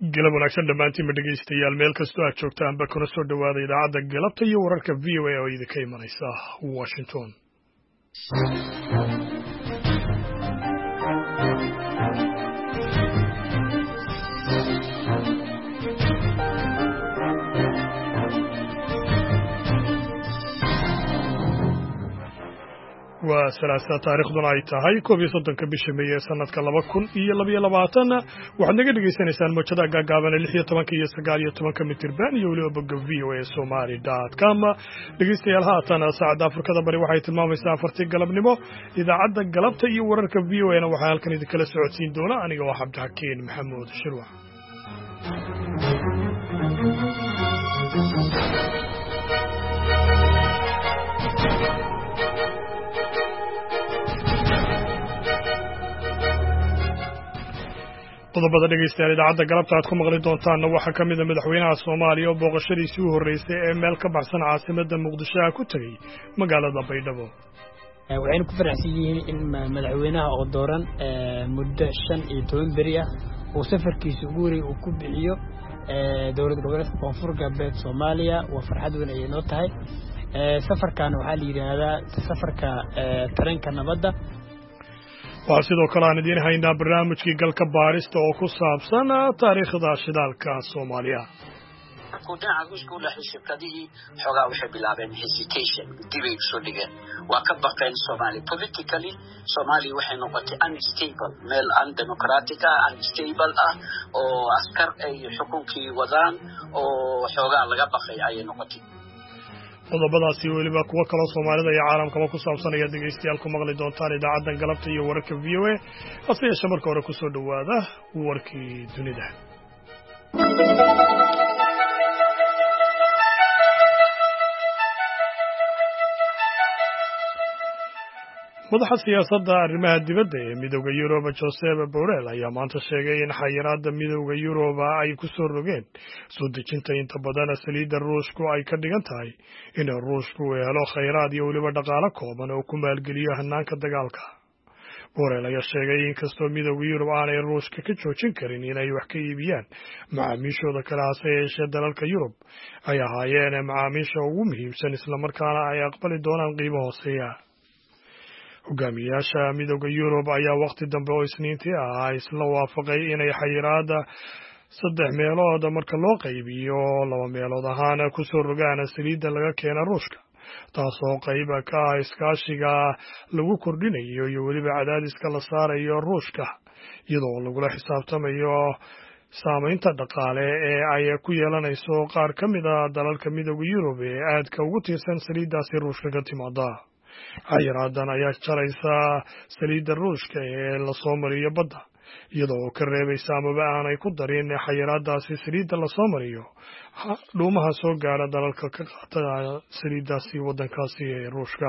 galab wanaagsan dhammaantiinba dhegaystayaal meel kastoo aad joogtaanba kuna soo dhowaada idaacadda galabta iyo wararka v o a oo idinka imanaysa washington. waa salaasa taariikhduna ay tahay 11 bisha May sanadka 2022 waxaad naga dhageysanaysaan mowjada gaagaaban 16 iyo 19 mitirban iyo waliba bogga voasomali.com. dhegeystayaal haatan saacada Afrikada bari waxay tilmaamaysaa 4 galabnimo. idaacadda galabta iyo wararka VOA na waxaa halkan idinkala socodsiin doona aniga waa Cabdixakiin Maxamuud Shirwax. qodobada dhegeystayaal idaacadda galabta aad ku maqli doontaan waxaa ka mid ah madaxweynaha Soomaaliya oo booqashadiisii u horeysay ee meel ka baxsan caasimadda Muqdisho ku tagay magaalada Baydhabo. waxaynu ku faraxsan yihiin in madaxweynaha oo dooran muddo 15 beri ah oo safarkiisa ugu horeeyay uu ku bixiyo dowlad goboleedka Koonfur Galbeed Soomaaliya waa farxad weyn ay noo tahay. safarkan waxaa la yiraahdaa safarka tareenka nabadda. waxaa sidoo kale aan idiin haynaa barnaamijkii galka baarista oo ku saabsan taariikhda shidaalka Soomaaliya. Kudana guusku la shirkadii xogaa waxay bilaabeen hesitation dibay soo dhigeen waa ka baqeen politically Soomaaliya waxay noqotay unstable meel undemocratic unstable oo askar ay xukunkii wadaan oo xogaa laga baqay ay noqotay. qodobadaasi weliba kuwa kale Soomaalida iyo caalamkaba ku saabsan ayaa dhegeystayaal ku maqli doontaan idaacaddan galabta iyo wararka VOA. hase yeeshee marka hore ku soo dhowaada warkii dunida. madaxa siyaasadda arrimaha dibadda ee midowda Yurub Josep Borrell ayaa maanta sheegay in xayiraadda midowda Yurub ay ku soo rogeen soo dejinta inta badan saliidda Ruushku ay ka dhigan tahay in Ruushku uu helo khayraad iyo weliba dhaqaale kooban oo ku maalgeliyo hannaanka dagaalka. Borrell ayaa sheegay in kastoo midowda Yurub aanay Ruushka ka joojin karin inay wax ka iibiyaan macaamiishooda kale hase yeeshee dalalka Yurub ay ahaayeen macaamiisha ugu muhiimsan islamarkaana ay aqbali doonaan qiimo hooseeya. hogaamiyaasha midowda Yurub ayaa waqti dambe oo Isniintii isla waafaqay inay xayiraadda 3 meelood marka loo qaybiyo 2 meelood ahaan ku soo rogaan saliidda laga keeno Ruushka, taasoo qayb ka ah iskaashiga lagu kordhinayo iyo weliba cadaadiska la saarayo Ruushka iyadoo lagula xisaabtamayo saamaynta dhaqaale ee ay ku yeelanayso qaar ka mid ah dalalka midowda Yurub ee aadka ugu tiirsan saliiddaasi Ruushka ka timaada. xayiraadan ayaa jaraysa saliidda Ruushka ee la soo mariyo badda iyadoo ka reebaysa amaba aanay ku darin xayiraadaasi saliidda la soo mariyo dhuumaha soo gaara dalalka ka qaata saliiddaasi waddankaasi ee Ruushka.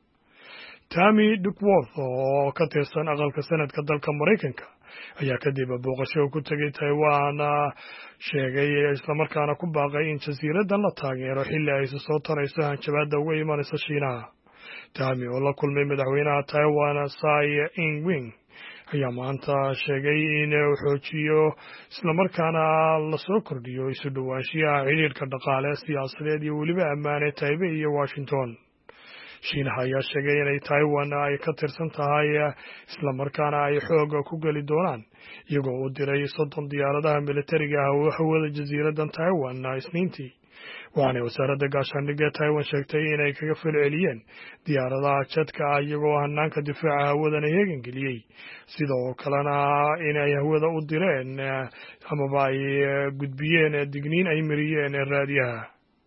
Tammy Duckworth oo ka tirsan aqalka sanadka dalka Mareykanka ayaa kadib booqasho ku tagay Taiwan sheegay islamarkaana ku baaqay in jasiiraddan la taageero xilli ay soo tarayso hanjabaadda uga imanaysa Shiinaha. Tammy oo la kulmay madaxweynaha Taiwan Tsai Ing-wen ayaa maanta sheegay in uu xoojiyo islamarkaana la soo kordhiyo isu dhawaanshiyaha xiriirka dhaqaale, siyaasadeed iyo weliba ammaane Taipei iyo Washington. Shiinaha ayaa sheegay inay Taiwan ay ka tirsan tahay islamarkaana ay xoog ku geli doonaan iyagoo u diray 30 diyaaradaha militariga hawada jasiiraddan Taiwan Isniintii. waxaana wasaaradda gaashaandhigga Taiwan sheegtay inay kaga falceliyeen diyaaradaha jadka iyagoo hannaanka difaaca hawadana heegan geliyey, sidoo kalena inay hawada u direen amaba ay gudbiyeen digniin ay mariyeen raadiyaha.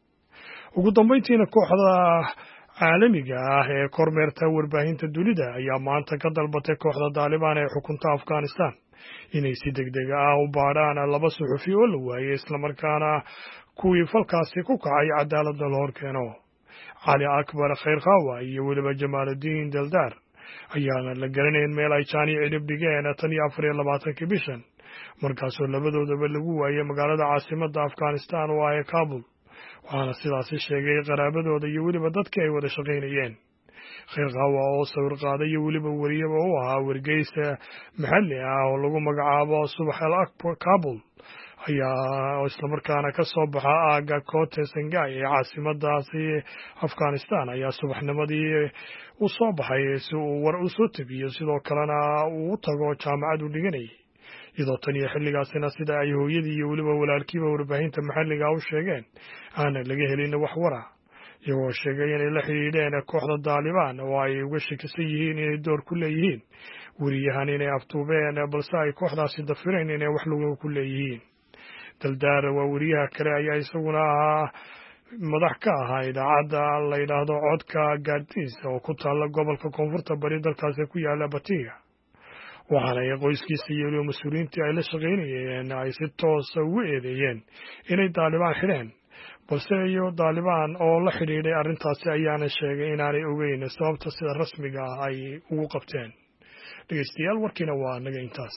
ugu dambeyntiina kooxda caalamiga ee kormeerta warbaahinta dunida ayaa maanta ka dalbatay kooxda Taliban ee xukunta Afghanistan inay si degdeg ah u baadhaan 2 suxufi oo la waayay islamarkaana kuwii falkaasi ku kacay cadaaladda la hor keeno. Cali Akbar Khayrkhawa iyo weliba Jamaaluddin Daldar ayaana la garanayn meel ay jaani cilib dhigeen 24 bishan markaasoo labadoodaba lagu waayay magaalada caasimadda Afghanistan oo ah Kabul, waxaana sidaasi sheegay qaraabadooda iyo weliba dadkii ay wada shaqaynayeen. Khayrkhawa oo sawir qaaday iyo weliba wariyaba u ahaa wargeysa maxalli ah oo lagu magacaabo Subax al-Akbar Kabul ayaa isla markaana ka soo baxa aaga Kote Sangai ee caasimadaasi Afghanistan ayaa subaxnimadii u soo baxay si uu war u soo tabiyo sidoo kalena uu tago jaamacad u dhiganayay iyadoo tan iyo xilligaasina sida ay hooyadii iyo weliba walaalkiiba warbaahinta maxalliga u sheegeen aan laga helin wax wara iyagoo sheegay inay la xidhiidheen kooxda Taliban oo ay uga shakisan yihiin inay door ku leeyihiin wariyahan inay aftuubeen balse ay kooxdaasi dafireen inay wax lagu ku leeyihiin daldaar waa wariyaha kale ayaa isaguna madax ka ahaa idaacadda la yidhaahdo codka Gaadis oo ku taalla gobolka koonfurta bari dalkaasi ku yaala Batiga waxaana ay qoyskiisa iyo mas'uuliyiintii ay la shaqaynayeen ay si toos ugu eedeeyeen inay Taliban xidheen balse iyo Taliban oo la xidhiidhay arrintaasi ayaana sheegay inaanay ogeyn sababta sida rasmiga ah ay ugu qabteen dhegeystayaal warkiina waa naga intaas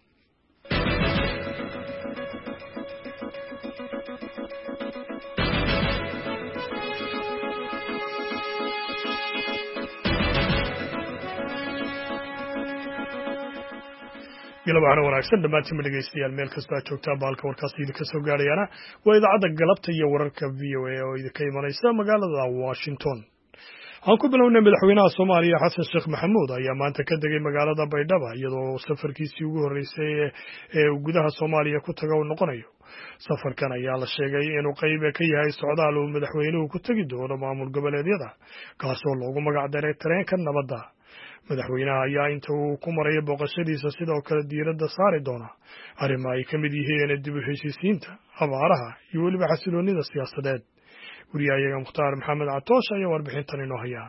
galabana wanaagsan dhamaantiin dhegeystayaal meel kasta aad joogtaan baalka warkaas idinka soo gaarayana waa idaacadda galabta iyo wararka VOA oo idinka imanaysa magaalada Washington aan ku bilownay madaxweynaha Soomaaliya Xasan Sheekh Maxamuud ayaa maanta ka degay magaalada Baydhabo iyadoo safarkiisii ugu horeysay ee gudaha Soomaaliya ku taga uu noqonayo safarkan ayaa la sheegay inuu qayb ka yahay socdaal uu madaxweynuhu ku tagi doono maamul goboleedyada kaasoo loogu magac daray tareenka nabadda madaxweynaha ayaa inta uu ku maray booqashadiisa sidoo kale diiradda saari doona arrimo ay ka mid yihiin dib u heshiisiinta abaaraha iyo weliba xasiloonida siyaasadeed wariyaha Mukhtaar Maxamed Catoosh ayaa warbixintan inoo haya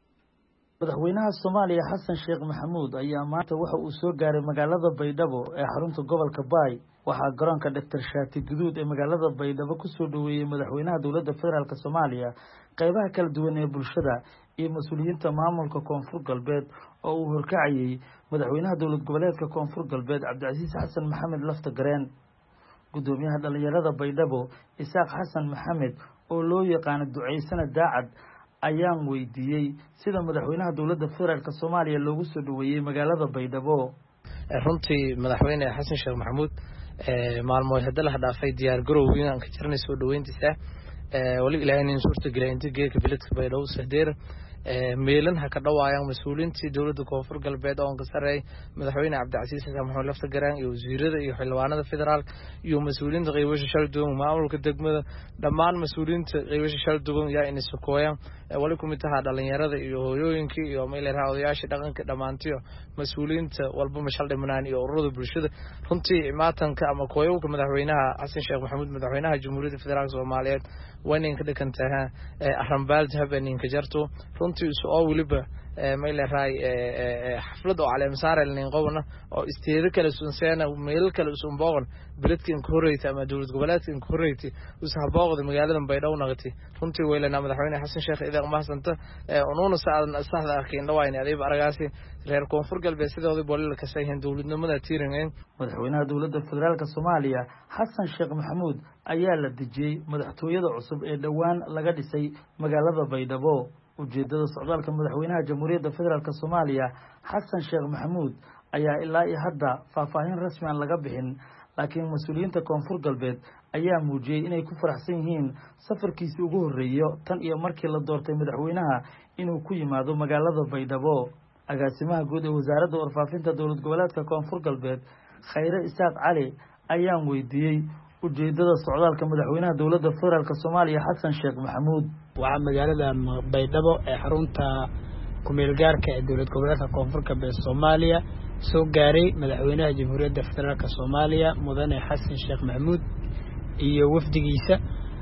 madaxweynaha Soomaaliya Xasan Sheekh Maxamuud ayaa maanta waxa uu soo gaaray magaalada Baydhabo ee xarunta gobolka Baay waxaa garoonka Dr. Shaati Guduud ee magaalada Baydhabo ku soo dhaweeyay madaxweynaha dowladda federaalka Soomaaliya qaybaha kala duwan ee bulshada iyo mas'uuliyiinta maamulka Koonfur Galbeed oo uu horkacayay madaxweynaha dowlad goboleedka Koonfur Galbeed Cabdicasiis Xasan Maxamed Laftagareen gudoomiyaha dhalinyarada Baydhabo Isaaq Xasan Maxamed oo loo yaqaan duceysana daacad ayaan weydiiyay sida madaxweynaha dowladda federaalka Soomaaliya loogu soo dhaweeyay magaalada Baydhabo runtii madaxweyne Xasan Sheekh Maxamuud maalmood hadda la dhaafay diyaar garowgii aan ka jirnay soo dhaweyntiisa wali ilaahay in suurta galay inta geedka biladka Baydhabo sadeer meelan ha ka dhawaayaan mas'uuliyiintii dowladda Koonfur Galbeed oo ka sareeyay madaxweyne Cabdicasiis Xasan Maxamed Laftagareen iyo wasiirada iyo xildhibaanada federaal iyo mas'uuliyiinta qaybasha shalduun maamulka degmada dhammaan mas'uuliyiinta qaybasha shalduun yaa in isukooyaan wali ku mid tahay dhalinyarada iyo hooyooyinka iyo meelaha odayaasha dhaqanka dhamaantiyo mas'uuliyiinta walba mashal dhimanaan iyo ururada bulshada runtii maatanka ama kooyowga madaxweynaha Xasan Sheekh Maxamuud madaxweynaha Jamhuuriyadda Federaalka Soomaaliyeed wayn ka dhigantahay arrinbaal habeenin ka jarto runtii soo waliba meelahay xaflad oo caleem saareen qowna oo isteeda kala sunseena meel kala sun booqan biladkeen ku horeeyay ama dowlad goboleedkeen ku horeeyay usoo booqday magaalada Baydhabo naqti runtii weylana madaxweyne Xasan Sheekh idan ma hasanta onuuna saacada arkeen dhawayn adeeb aragaasi reer Koonfur Galbeed sidoo boolil ka sayeen dowladnimada tiireen madaxweynaha dowladda federaalka Soomaaliya Xasan Sheekh Maxamuud ayaa la dejiyay madaxtooyada cusub ee dhawaan laga dhisay magaalada Baydhabo ujeedada socdaalka madaxweynaha Jamhuuriyadda Federaalka Soomaaliya Xasan Sheekh Maxamuud ayaa ilaa iyo hadda faahfaahin rasmi ah laga bixin laakiin mas'uuliyiinta Koonfur Galbeed ayaa muujiyay inay ku faraxsan yihiin safarkiisii ugu horeeyay tan iyo markii la doortay madaxweynaha inuu ku yimaado magaalada Baydhabo agaasimaha guud ee wasaaradda warfaafinta dowlad goboleedka Koonfur Galbeed Khayre Isaaq Cali ayaan weydiiyay ujeedada socdaalka madaxweynaha dowladda federaalka Soomaaliya Xasan Sheekh Maxamuud waa magaalada Baydhabo ee xarunta kumeel gaarka ee dowlad goboleedka Koonfur Galbeed Soomaaliya soo gaaray madaxweynaha Jamhuuriyadda Federaalka Soomaaliya mudane Xasan Sheekh Maxamuud iyo wafdigiisa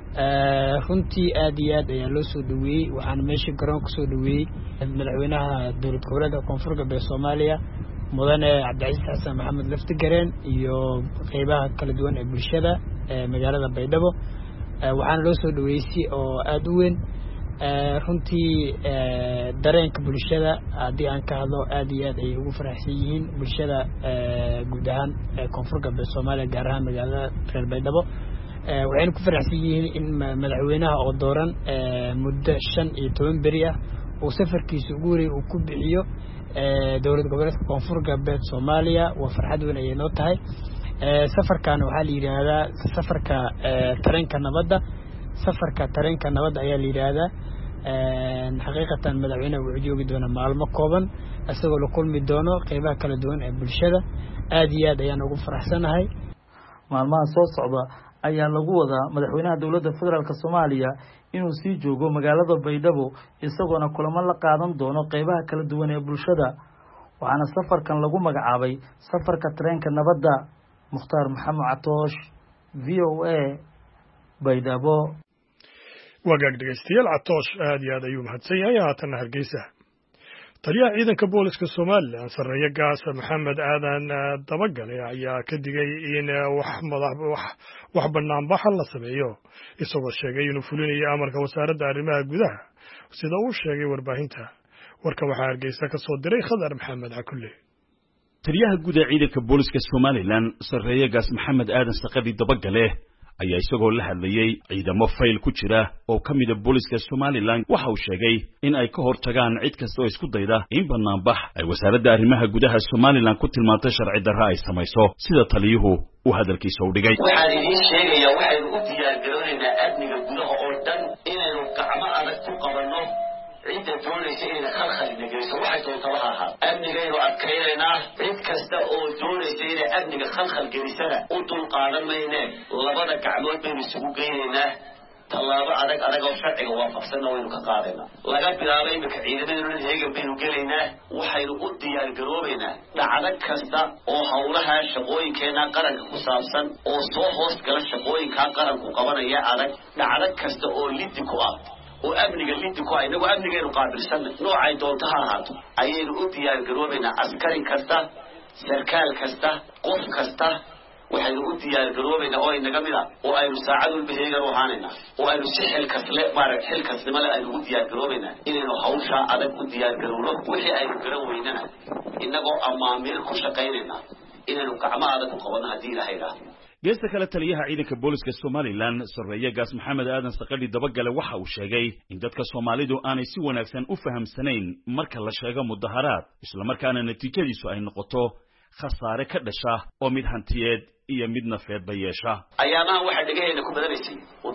runtii aad iyo aad ayaa loo soo dhaweeyay waxaan meesha garoon ku soo dhaweeyay madaxweynaha dowlad goboleedka Koonfur Galbeed Soomaaliya mudane Cabdicasiis Xasan Maxamed Laftagareen iyo qaybaha kala duwan ee bulshada magaalada Baydhabo waxaan loo soo dhaweeyay oo aad u weyn runtii dareenka bulshada haddii aan ka hadlo aad iyo aad ay ugu faraxsan yihiin bulshada guud ahaan Koonfur Galbeed Soomaaliya gaar ahaan magaalada reer Baydhabo waxayna ku faraxsan yihiin in madaxweynaha oo dooran muddo 15 beri ah uu safarkiisa ugu horeeyay uu ku bixiyo dowlad goboleedka Koonfur Galbeed Soomaaliya waa farxad weyn ay noo tahay safarkan waxaa la yidhaahdaa safarka tareenka nabadda ayaa la yidhaahdaa xaqiiqatan madaxweynaha wuxuu joogi doonaa maalmo kooban isagoo la kulmi doono qeybaha kala duwan ee bulshada aad iyo aad ayaan ugu faraxsanahay maalmaha soo socda ayaa lagu wadaa madaxweynaha dowladda federaalk Soomaaliya inuu sii joogo magaalada Baydhabo isagoona kulamo la qaadan doono qeybaha kala duwan ee bulshada waxaana safarkan lagu magacaabay safarka tareenka nabadda Mukhtaar Maxamed Catoosh VOA Baydhabo wagaag dhegeystayaal Catoosh aad iyo aad ayuu mahadsan yahay haatan Hargeysa taliyaha ciidanka booliska Soomaaliland sarreeya gaas Maxamed Aadan Dabagale ayaa ka digay in wax banaanbax la sameeyo isagoo sheegay inuu fulinayo amarka wasaaradda arrimaha gudaha sida uu sheegay warbaahinta warka waxaa Hargeysa ka soo diray Khadar Maxamed Cakulle taliyaha guud ee ciidanka booliska Soomaaliland sarreeya gaas Maxamed Aadan Saqadi Dabagale ayaa isagoo la hadlayay ciidamo fayl ku jira oo kamida booliska Soomaaliland waxa uu sheegay in ay ka hortagaan cid kasta oo isku dayda in banaanbax ay wasaaradda arrimaha gudaha Soomaaliland ku tilmaantay sharci darro ay samayso sida taliyuhu uu hadalkiisa u dhigay waxaan idin sheegayaa waxaynu u diyaargaroonaynaa amniga gudaha oo dhan inaynu gacmo adag ku qabanno cidda doonaysa inay khalkhal dhigayso waxay doontaa ahaa amnigaynu adkaynaynaa cid kasta oo doonaysa inay amniga khalkhal gelisana u dulqaadan mayne labada gacmood baynu isugu geynaynaa tallaabo adag oo sharciga waafaqsanna waynu ka qaadaynaa laga bilaabo iminka ciidamadeenuna heegan baynu gelaynaa waxaynu u diyaargaroobaynaa dhacdo kasta oo howlaha shaqooyinkeena qaranka ku saabsan oo soo hoos gala shaqooyinkaa qaranku qabanaya adag dhacdo kasta oo liddi ku ah oo amniga liddi ku ah inagoo amnigeenu qaabilsanna noocay doonto ha ahaato ayaynu u diyaargaroobaynaa askarin kasta sarkaal kasta qof kasta waxaynu u diyaargaroobaynaa oo inaga mid ah oo aynu saacad walba heegan u ahaanaynaa oo aynu si xilkasnimo leh aynu u diyaargaroobaynaa inaynu hawshaa adag u diyaargarowno wixii aynu garan weynana inagoo amaamiir ku shaqaynaynaa inaynu gacmo adag u qabanno haddii ilaahay idhaaho geesta kale taliyaha ciidanka booliska Soomaaliland sarreeya gaas Maxamed Aadan Saqadi Dabagale waxa uu sheegay in dadka Soomaalidu aanay si wanaagsan u fahamsanayn marka la sheego mudaharaad isla markaana natiijadiisu ay noqoto khasaare ka dhasha oo mid hantiyeed iyo mid nafeedba yeesha ayaamaha waxa dhigayna ku badanaysay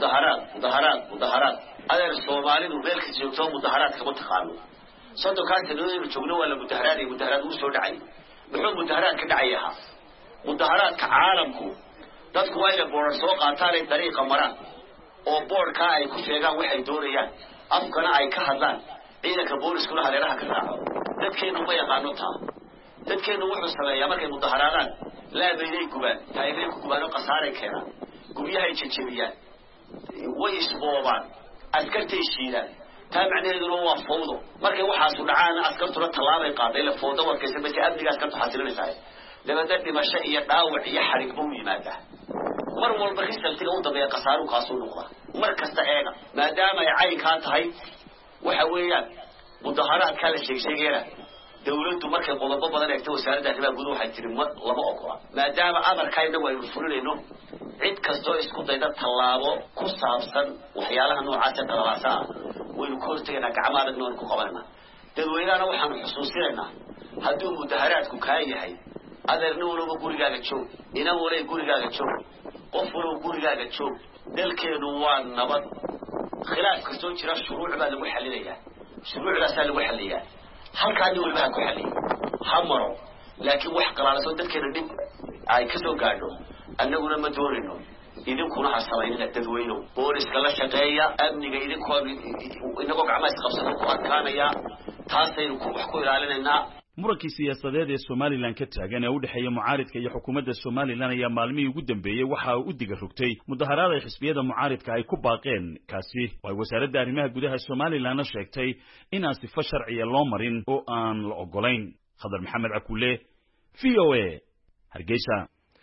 mudaharaad adeer Soomaalidu meel ka joogto mudaharaad kama taqaano saddex sanadooyin joogno wala mudaharaad uu soo dhacay wuxuu mudaharaad ka dhacayaa mudaharaadka caalamku dadku waa inay boor soo qaataan ay dariiqa maraan oo boorka ay ku sheegaan waxay doonayaan afkana ay ka hadlaan ciidanka booliskuna hareeraha ka raaco dadkeenu ma yaqaano taa dadkeenu wuxuu sameeyaa markay mudaharaadaan laabaynay gubaan taayibay ku gubaan oo qasaaray keenaan gubyahay jajabiyaan way isboobaan askartay shiidaan taa macnaheeduna waa fawdo markay waxaasu dhacaan askartuna tallaabay qaaday la fawdo warkaysa basi amniga askartu xasilinaysaa dabada dhimasho iyo dhaawac iyo xarig buu yimaadaa mar walba risaltiga u dambeeya qasaaru kaasoo noqda mar kasta eega maadaama ay caynkaa tahay waxa weeyaan mudaharaadka la sheegayna dawladdu markay qodobo badan eegto wasaaradda arrimaha gudaha waxay tiri lama ogola maadaama amarkayna waynu fulinayno cid kastoo isku dayda tallaabo ku saabsan waxyaalaha noocaas ah qalalaasa waynu ka hortegaynaa gacmo adagna waynu ku qabanaynaa dadweynahana waxaanu xusuusinaynaa hadduu mudaharaadku kaa yahay adeerna walba gurigaaga joog ina walay gurigaaga joog qof walba gurigaaga joog dalkeenu waa nabad khilaaf kastoo jira shuruuc baa lagu xalinayaa shuruucdaasaa lagu xaliyaa halkaani walba ku xaliyay hamaro laakiin wax qalaalaso dadkeena dhib ay ka soo gaadho annaguna ma doonayno idinkuna ha samaynina dadweyno booliska la shaqeeya amniga idinkoo inagoo gacmaha isqabsado ku adkaanaya taasaynu wax ku ilaalinaynaa murankii siyaasadeed ee Soomaaliland ka taagan ee u dhaxeeya mucaaridka iyo xukuumadda Soomaaliland ayaa maalmihii ugu dambeeyay waxa uu u diga rogtay mudaharaad ay xisbiyada mucaaridka ay ku baaqeen kaasi oo wasaaradda arrimaha gudaha Soomaaliland sheegtay in aan sifo sharciya loo marin oo aan la ogolayn Khadar Maxamed Cakulle VOA Hargeysa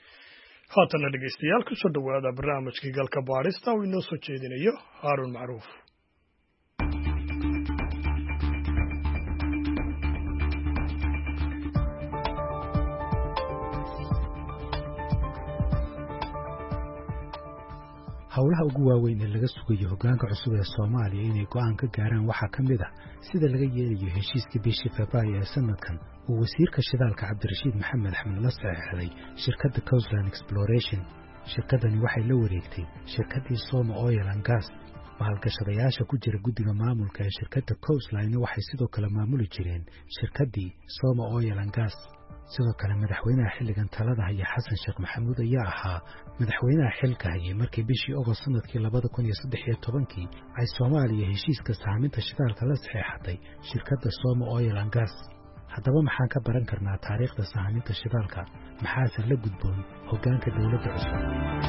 haatan dhegeystayaal ku soo dhawaada barnaamijkii galka baarista oo inoo soo jeedinayo Harun Macruuf howlaha ugu waaweyn ee laga sugayo hoggaanka cusub ee Soomaaliya inay go'aan ka gaaraan waxaa ka mid ah sida laga yeelayo heshiiskii bishii Febraayo ee sanadkan uu wasiirka shidaalka Cabdirashiid Maxamed Axmed la saxiixday shirkadda Coastline Exploration. shirkaddani waxay la wareegtay shirkaddii Soma Oil and Gas. maalgashadayaasha ku jira guddiga maamulka ee shirkadda Coastline waxay sidoo kale maamuli jireen shirkaddii Soma Oil and Gas. sidoo kale madaxweynaha xilligan talada haya Xasan Sheekh Maxamuud ayaa ahaa madaxweynaha xilka hayay markii bishii August sanadkii 2013 ay Soomaaliya heshiiska sahminta shidaalka la saxiixatay shirkadda Soma Oil and Gas. haddaba maxaan ka baran karnaa taariikhda sahminta shidaalka maxaase la gudboon hoggaanka dawladda cusub?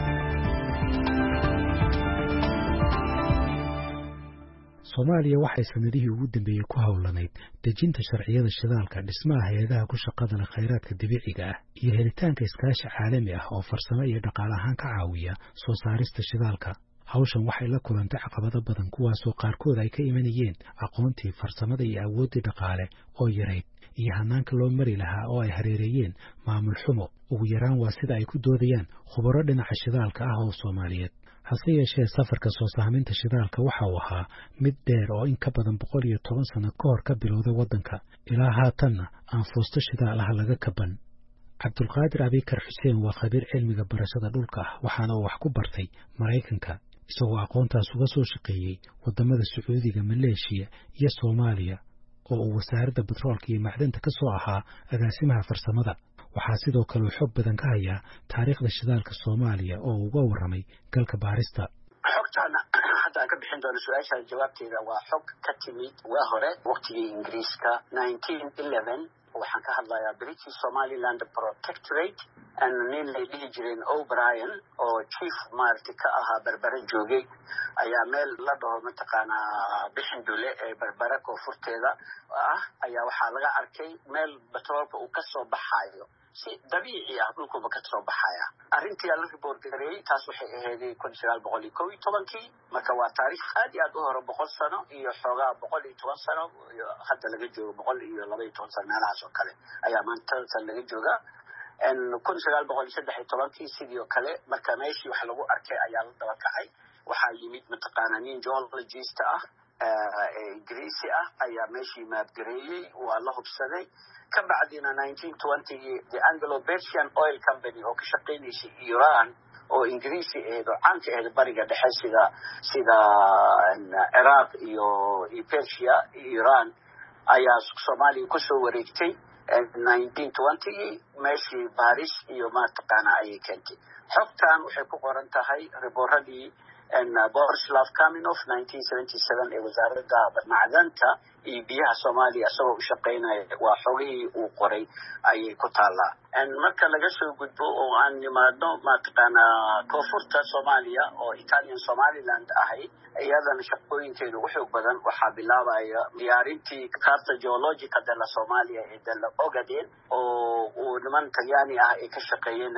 Soomaaliya waxay sanadihii ugu dambeeyay ku hawlanayd dejinta sharciyada shidaalka, dhismaha hay'adaha ku shaqada leh kheyraadka dabiiciga ah iyo helitaanka iskaashi caalami ah oo farsamo iyo dhaqaale ahaan ka caawiya soo saarista shidaalka. hawshan waxay la kulantay caqabado badan kuwaasoo qaarkood ay ka imanayeen aqoontii, farsamada iyo awooddii dhaqaale oo yarayd iyo hanaanka loo mari lahaa oo ay hareereeyeen maamul xumo. ugu yaraan waa sida ay ku doodayaan khubaro dhinaca shidaalka ah oo Soomaaliyeed. hase yeeshee safarka soo sahminta shidaalka waxa uu ahaa mid dheer oo in ka badan 110 sano ka hor ka bilowday waddanka ilaa haatanna aan foosto shidaal ah laga kaban. Cabdulqaadir Abikar Xuseen waa khabiir cilmiga barashada dhulka ah waxaana uu wax ku bartay Maraykanka isagoo aqoontaas uga soo shaqeeyey wadamada Sacuudiga, Maleeshiya iyo Soomaaliya oo uu wasaaradda Batroolka iyo Macdanta ka soo ahaa agaasimaha farsamada. waxaa sidoo kale uu xog badan ka hayaa taariikhda shidaalka Soomaaliya oo uga warramay galka baarista. xogtaana hadda aan ka bixin doono su-aasha jawaabteeda waa xog ka timid waa hore waqtigii Ingiriiska 1911. waxaan ka hadlayaa British Somaliland Protectorate nin la dhihi jireen O'Brien oo chief maarti ka ahaa Berbera joogay ayaa meel la dhaho mataqaanaa Bixindule ee Berbera koonfurteeda ah ayaa waxaa laga arkay meel batroolka uu ka soo baxayo si dabiici ah dhulkuba ka soo baxaya. arrintii la report gareeyay taas waxay ahayd 1911 marka waa taariikh aad iyo aad u hore 100 sano iyo xoogaa 110 sano hadda laga joogo 112 sano meelahaas oo kale ayaa maanta laga joogaa. 1913 sidoo kale marka meeshii wax lagu arkay ayaa la daba kacay. waxaa yimid mataqaanaa nin geologist ah Ingiriisi ah ayaa meeshii maadgareeyay waa la hubsaday. ka bacdina 1920 the Anglo-Persian Oil Company oo ka shaqeynaysay Iran oo Ingiriisi ah oo caan ka ah bariga dhexe sida Iraq iyo Persia Iran ayaa Soomaaliya ku soo wareegtay 1920 meeshii Paris iyo mataqaanaa ayay keentay. xogtan waxay ku qoran tahay riboorradii Borislav Kaminov 1977 ee wasaaradda macdanta iyo biyaha Soomaaliya asagoo u shaqeynaya waa xogihii uu qoray ayay ku taallaa. marka laga soo gudbo oo aan nimaadno mataqaanaa koonfurta Soomaaliya oo Italian Somaliland ahay iyadana shaqooyinkeedu wuxuu badan waxaa bilaabaya diyaarintii Carta Geologica della Somalia ee dalla Ogaden oo niman Talyaani ah ay ka shaqeeyeen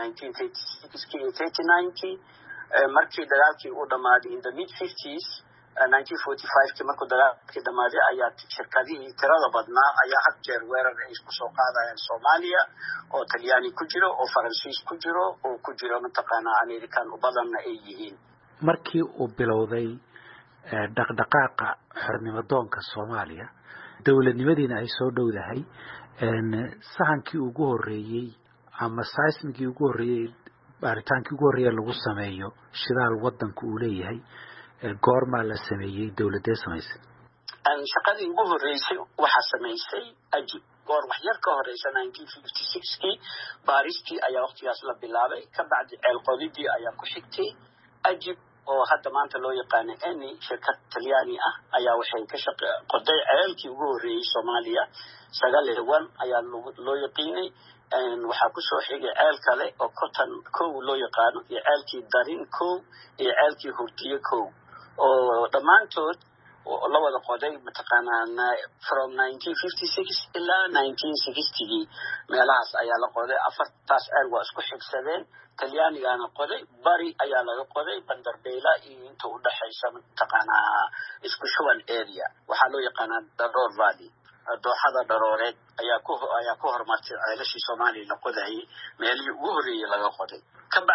1936 markii dagaalkii uu dhamaaday in the mid 50s 1945 markuu dagaalkii dhamaaday ayaa shirkadihii tirada badnaa ayaa had jeer weerar ay isku soo qaadayaan Soomaaliya oo Talyaani ku jiro oo Faransiis ku jiro oo ku jiro mataqaanaa American u badanna ay yihiin. markii uu bilowday dhaqdhaqaaqa xornimo-doonka Soomaaliya dawladnimadiina ay soo dhowdahay sahankii ugu horeeyay ama seismigii ugu horeeyay baaritaankii ugu horeeyay lagu sameeyo shidaal wadanku uu leeyahay goorma la sameeyay dawladda samaysay. shaqadii ugu horeysay waxa samaysay Ajib goor wax yar ka horeysa 1956kii baaristii ayaa waqtigaas la bilaabay. ka bacdi ceel qodidii ayaa ku xigtay. Ajib oo hadda maanta loo yaqaan Eni shirkad Talyaani ah ayaa waxay ka qoday ceelkii ugu horeeyay Soomaaliya 9 ayaa loo yaqiinay. waxaa ku soo xigay ceel kale oo Cotton Kow loo yaqaano iyo ceelkii Darin Kow iyo ceelkii Hurtiye Kow oo dhammaantood la wada qoday mataqaanaa from 1956 ilaa 1960 meelahaas ayaa la qoday. afartaas ceel waa isku xigsadeen. Talyaanigaana qoday bari ayaa laga qoday Bandarbeela iyo inta u dhaxaysa mataqaanaa isku shuban area waxaa loo yaqaanaa Daroor Valley. dooxada Darooreed ayaa ku hormartay ceelashii Soomaaliya la qodayay meelihii ugu horeeyay laga qoday. ka bacdi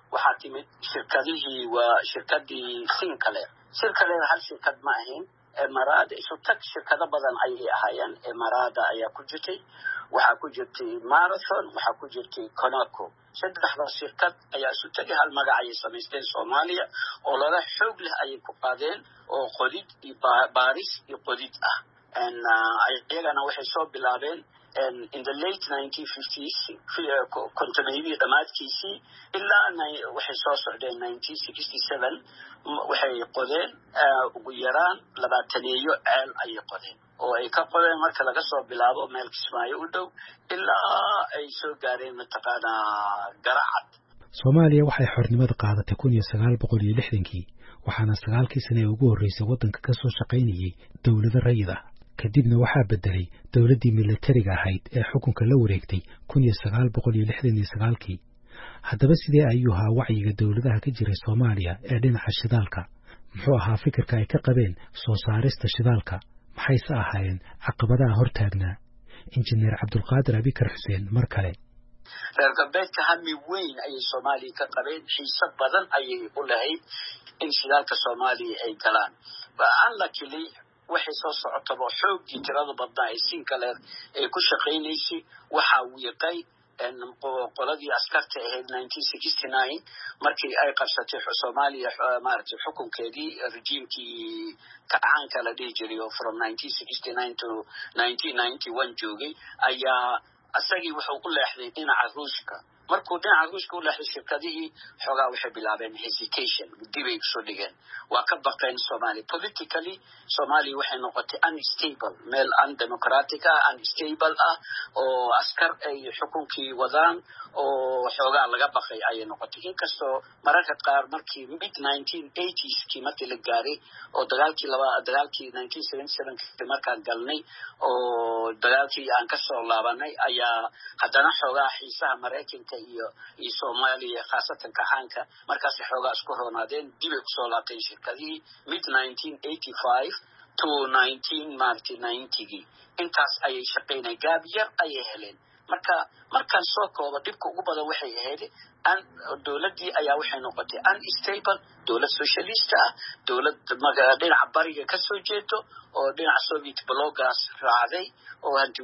waxaa timid shirkadihii waa shirkadii Sinclair hal shirkad ma ahayn Emirada isu tag shirkado badan ayay ahaayeen Emirada ayaa ku jirtay waxaa ku jirtay Marathon waxaa ku jirtay Conoco saddexda shirkad ayaa isu tagay hal magac ay samaysteen Soomaaliya oo lala xoog leh ayay ku qaadeen oo qodid iyo baaris iyo qodid ah ayagana waxay soo bilaabeen in the late 1950s kontonayadii dhamaadkiisii ilaa waxay soo socdeen 1967 waxay qodeen ugu yaraan 20 ceel ayay qodeen oo ay ka qodeen marka laga soo bilaabo meel Kismaayo u dhow ilaa ay soo gaareen mataqaanaa Garacad. Soomaaliya waxay xornimada qaadatay 1960kii waxaana 9 sano ugu horeysay wadanka ka soo shaqaynayay dawladda rayid ah kadibna waxaa bedelay dawladdii militariga ahayd ee xukunka la wareegtay 1969kii haddaba sidee ayuu ahaa wacyiga dawladaha ka jiray Soomaaliya ee dhinaca shidaalka muxuu ahaa fikirka ay ka qabeen soo saarista shidaalka maxayse ahaayeen caqabadaha hortaagnaa injineer Cabdulqaadir Abikar Xuseen mar kale reer galbeedka hami weyn ayay Soomaaliya ka qabeen xiisad badan ayay u lahayd in shidaalka Soomaaliya ay galaan unluckily waxay soo socotaba xoogii tirada badnaa ee Sinclair ee ku shaqaynaysay waxaa wiiqay qoladii askarta ahayd 1969 markii ay qabsatay Soomaaliya maartay xukunkeedii rejiimkii kacaanka la dhihi jiray from 1969 to 1991 joogay ayaa asagii wuxuu u leexday dhinaca Ruushka markuu dhinaca Ruushka u leexday shirkadihii xogaa waxay bilaabeen hesitation dibay soo dhigeen waa ka baqeen Soomaaliya politically Soomaaliya waxay noqotay unstable meel undemocratic unstable oo askar ay xukunkii wadaan oo xogaa laga baqay ayay noqotay inkastoo mararka qaar markii mid 1980s kii markii la gaaray oo dagaalkii 1977 markaan galnay oo dagaalkii aan ka soo laabanay ayaa haddana xogaa xiisaha Mareykanka iyo Soomaaliya khaasatan kaxaanka markaas xogaa isku roonaadeen dibay ku soo laabteen shirkadii mid 1985 to 1990 intaas ayay shaqeynay gaab yar ayay heleen markaan soo koobo dhibka ugu badan waxay ahayd dawladdii ayaa waxay noqotay unstable dawlad socialist dawlad dhinaca bariga ka soo jeedo oo dhinaca Soviet blockers raacday oo hanti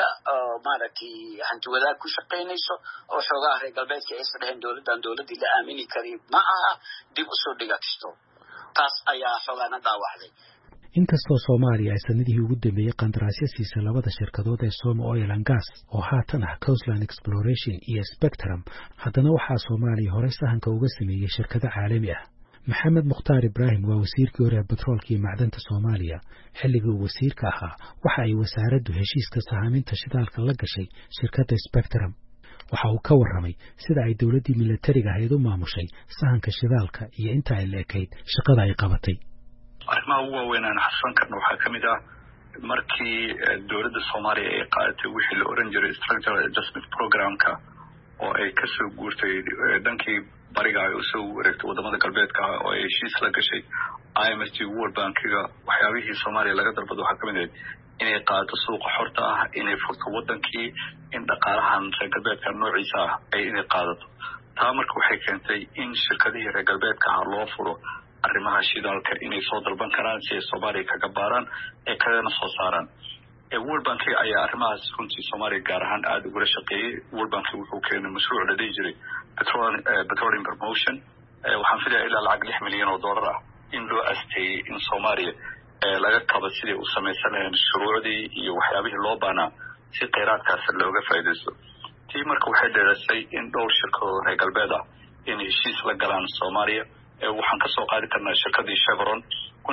wadaag ku shaqeynayso oo xogaa reer galbeedka ay isdhaheen dawladdii la aamini karin ma aha dib u soo dhigatisto taas ayaa xogaana dhaawacday inkastoo Soomaaliya ay sanadihii ugu dambeeyay qandaraasyo siisay labada shirkadood ee Somo Oil and Gas oo haatan ah Coastline Exploration iyo Spectrum haddana waxaa Soomaaliya horey sahanka uga sameeyay shirkado caalami ah Maxamed Mukhtaar Ibraahim waa wasiirkii hore ee batroolka iyo macdanta Soomaaliya xilligii uu wasiirka ahaa waxa ay wasaaraddu heshiiska sahaaminta shidaalka la gashay shirkadda Spectrum waxa uu ka warramay sida ay dawladdii militariga ahayd u maamushay sahanka shidaalka iyo inta ay leekayd shaqada ay qabatay arrimaha ugu waaweyn aan xasuusan karno waxaa ka mid ah markii dawladda Soomaaliya ay qaadatay wixii la oran jiray structural adjustment programka oo ay ka soo guurtay dhankii bariga ay soo wareegtay wadamada galbeedka oo ay heshiis la gashay IMF World Bankiga waxyaabihii Soomaaliya laga dalbado waxaa ka mid ah inay qaadato suuqa xorta ah inay furto wadankii in dhaqaalahan reer galbeedka noociisa ah ay inay qaadato taa marka waxay keentay in shirkadihii reer galbeedka loo furo arrimaha shidaalka inay soo dalban karaan si ay Soomaaliya kaga baaraan ee kalena soo saaraan World Bank ayaa arrimahaas runtii Soomaaliya gaar ahaan aad uga shaqeeyay World Bank wuxuu keenay mashruuc la dhihi jiray petroleum promotion waxaan filayaa ilaa lacag $6 milyan ah in loo asteeyay in Soomaaliya laga kabo sidii u samaysanayeen shuruucdii iyo waxyaabihii loo baahnaa si kheyraadkaas looga faa'iideysto tii marka waxay dheeraysay in dhowr shirkadood reer galbeed ah in heshiis la galaan Soomaaliya waxaan ka soo qaadi karnaa shirkadii Chevron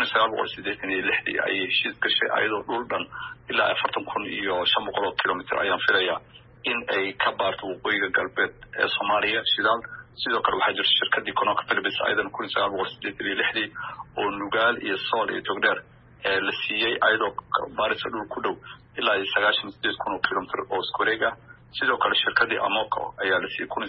1986 ay heshiis gashay ayadoo dhul dhan ilaa 40,500 kilomitir ayaan filayaa in ay ka baarto waqooyiga galbeed ee Soomaaliya shidaal sidoo kale waxaa jirta shirkadii Conoco Phillips ayadana 1986 oo Nugaal iyo Sool iyo Togdheer la siiyey ayadoo baarisa dhul ku dhow ilaa 98,000 kilomitir oo isku wareeg ah sidoo kale shirkadii Amoco ayaa la siiyey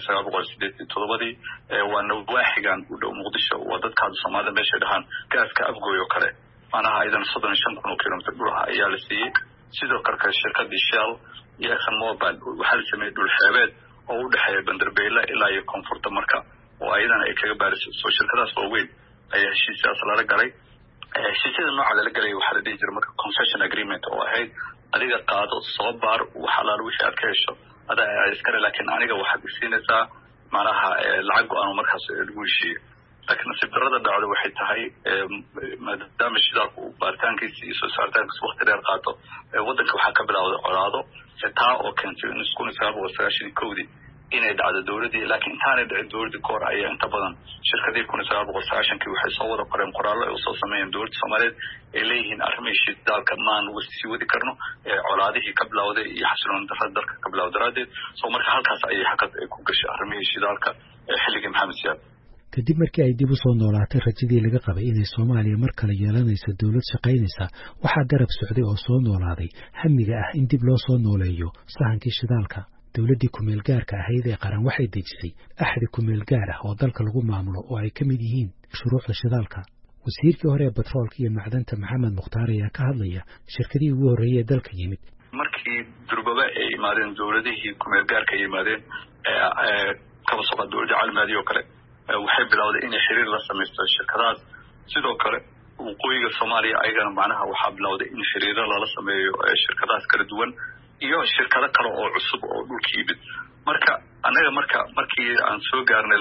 1987 waana waaxigan u dhow Muqdisho waa dadka Soomaalida meesha dhahan gaaska afgooyo kale maanaha aydan 35,000 kilomitir dhul ah ayaa la siiyey sidoo kale shirkadii Shell iyo ExxonMobil waxaa la sameeyay dhul xeebeed oo u dhaxeeya Bandarbeyle ilaa iyo koonfurta marka oo ayadana ay kaga baariso soo shirkadaas waaweyn ayaa heshiisyadaas lala galay heshiisyada nooca lala galay waxaa la dhihi jiray marka concession agreement oo ahayd adiga qaado soo baar wax alaal wixii aad ka hesho adaa iskale laakiin aniga waxaad isiinaysaa macnaha lacag go-aan markaas lagu heshiiyo laakiin nasiib darrada dhacdo waxay tahay maadaama shidaalku baaritaankiisa iyo soo saaritaankiisa waqti dheer qaato waddanka waxaa ka bilowday colaado taa oo keentay in 1991 inay dhacdo dowladdii laakiin intaanay dhicin dowladdii kahor ayaa inta badan shirkadii 1990 waxay soo wada qoreen qoraallo ay usoo sameeyeen dowladda Soomaaliyeed ay leeyihiin arrimihii shidaalka maan sii wadi karno colaadihii ka bilowday iyo xasiloon darrada dalka ka bilowday daraaddeed soo marka halkaas ayay xaqad ay ku gashay arrimihii shidaalka xilligii Maxamed Siyaad kadib markii ay dib u soo noolaatay rajadii laga qabay inay Soomaaliya mar kale yeelanayso dawlad shaqaynaysa waxaa garab socday oo soo noolaaday hamiga ah in dib loo soo nooleeyo sahankii shidaalka dawladdii kumeel gaarka ahayd ee qaran waxay dejisay axdi kumeel gaar ah oo dalka lagu maamulo oo ay ka mid yihiin shuruucda shidaalka wasiirkii hore ee batroolka iyo macdanta Maxamed Mukhtaar ayaa ka hadlaya shirkadii ugu horreeyay dalka yimid markii durbaba ay yimaadeen dawladihii kumeel gaarka ay yimaadeen kaba soo qaad dawladda caalamiga oo kale waxay bilowday inay xiriir la samaysto shirkadaas sidoo kale waqooyiga Soomaaliya ayagana macnaha waxaa bilowday in xiriiro lala sameeyo shirkadaas kala duwan iyo shirkado kale oo cusub oo dhulka yimid marka anaga markii aan soo gaarnay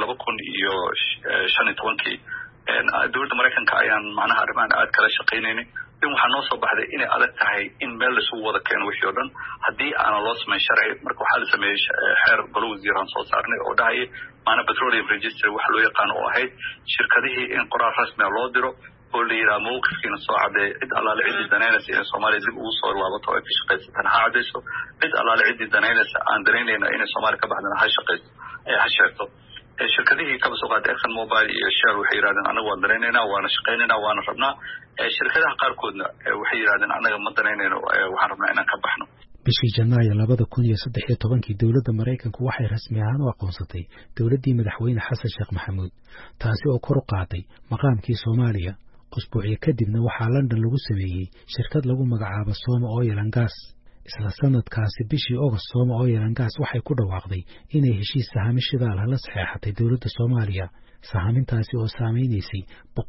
2015 dowladda Mareykanka ayaan macnaha arrimahan aad kala shaqaynaynay in waxaa noo soo baxday inay adag tahay in meel la isugu wada keeno wixii oo dhan haddii aanan loo samayn sharci marka waxaa la sameeyey xeer golo wasiiraan soo saarnay oo dhahaya maana petroleum register waxa loo yaqaano oo ahayd shirkadihii in qoraal rasmi ah loo diro oo la yidhaha mawqifkiina soo caddeey cid allaale ciddii danaynaysa inay Soomaaliya dib ugu soo laabato ay ka shaqaysatana ha caddayso cid allaale ciddii danaynaysa aan danaynayna inay Soomaaliya ka baxdana ha shaqayso ha sheegto shirkadihii kaba soo qaatay Exxon Mobil iyo Shell waxay yiraahdeen anagu waan danaynaynaa waana shaqaynaynaa waana rabnaa shirkadaha qaarkoodna waxay yiraahdeen anaga ma danaynayno waxaan rabnaa inaan ka baxno bishii Janaayo 2013 dawladda Mareykanku waxay rasmi ahaan u aqoonsatay dawladdii madaxweyne Xasan Sheekh Maxamuud taasi oo kor u qaaday maqaamkii Soomaaliya usbuucyo kadibna waxaa London lagu sameeyay shirkad lagu magacaabo Soma Oil and Gas isla sanadkaasi bishii August Soma Oil and Gas waxay ku dhawaaqday inay heshiis sahami shidaal la saxeexatay dawladda Soomaaliya sahamintaasi oo saameynaysay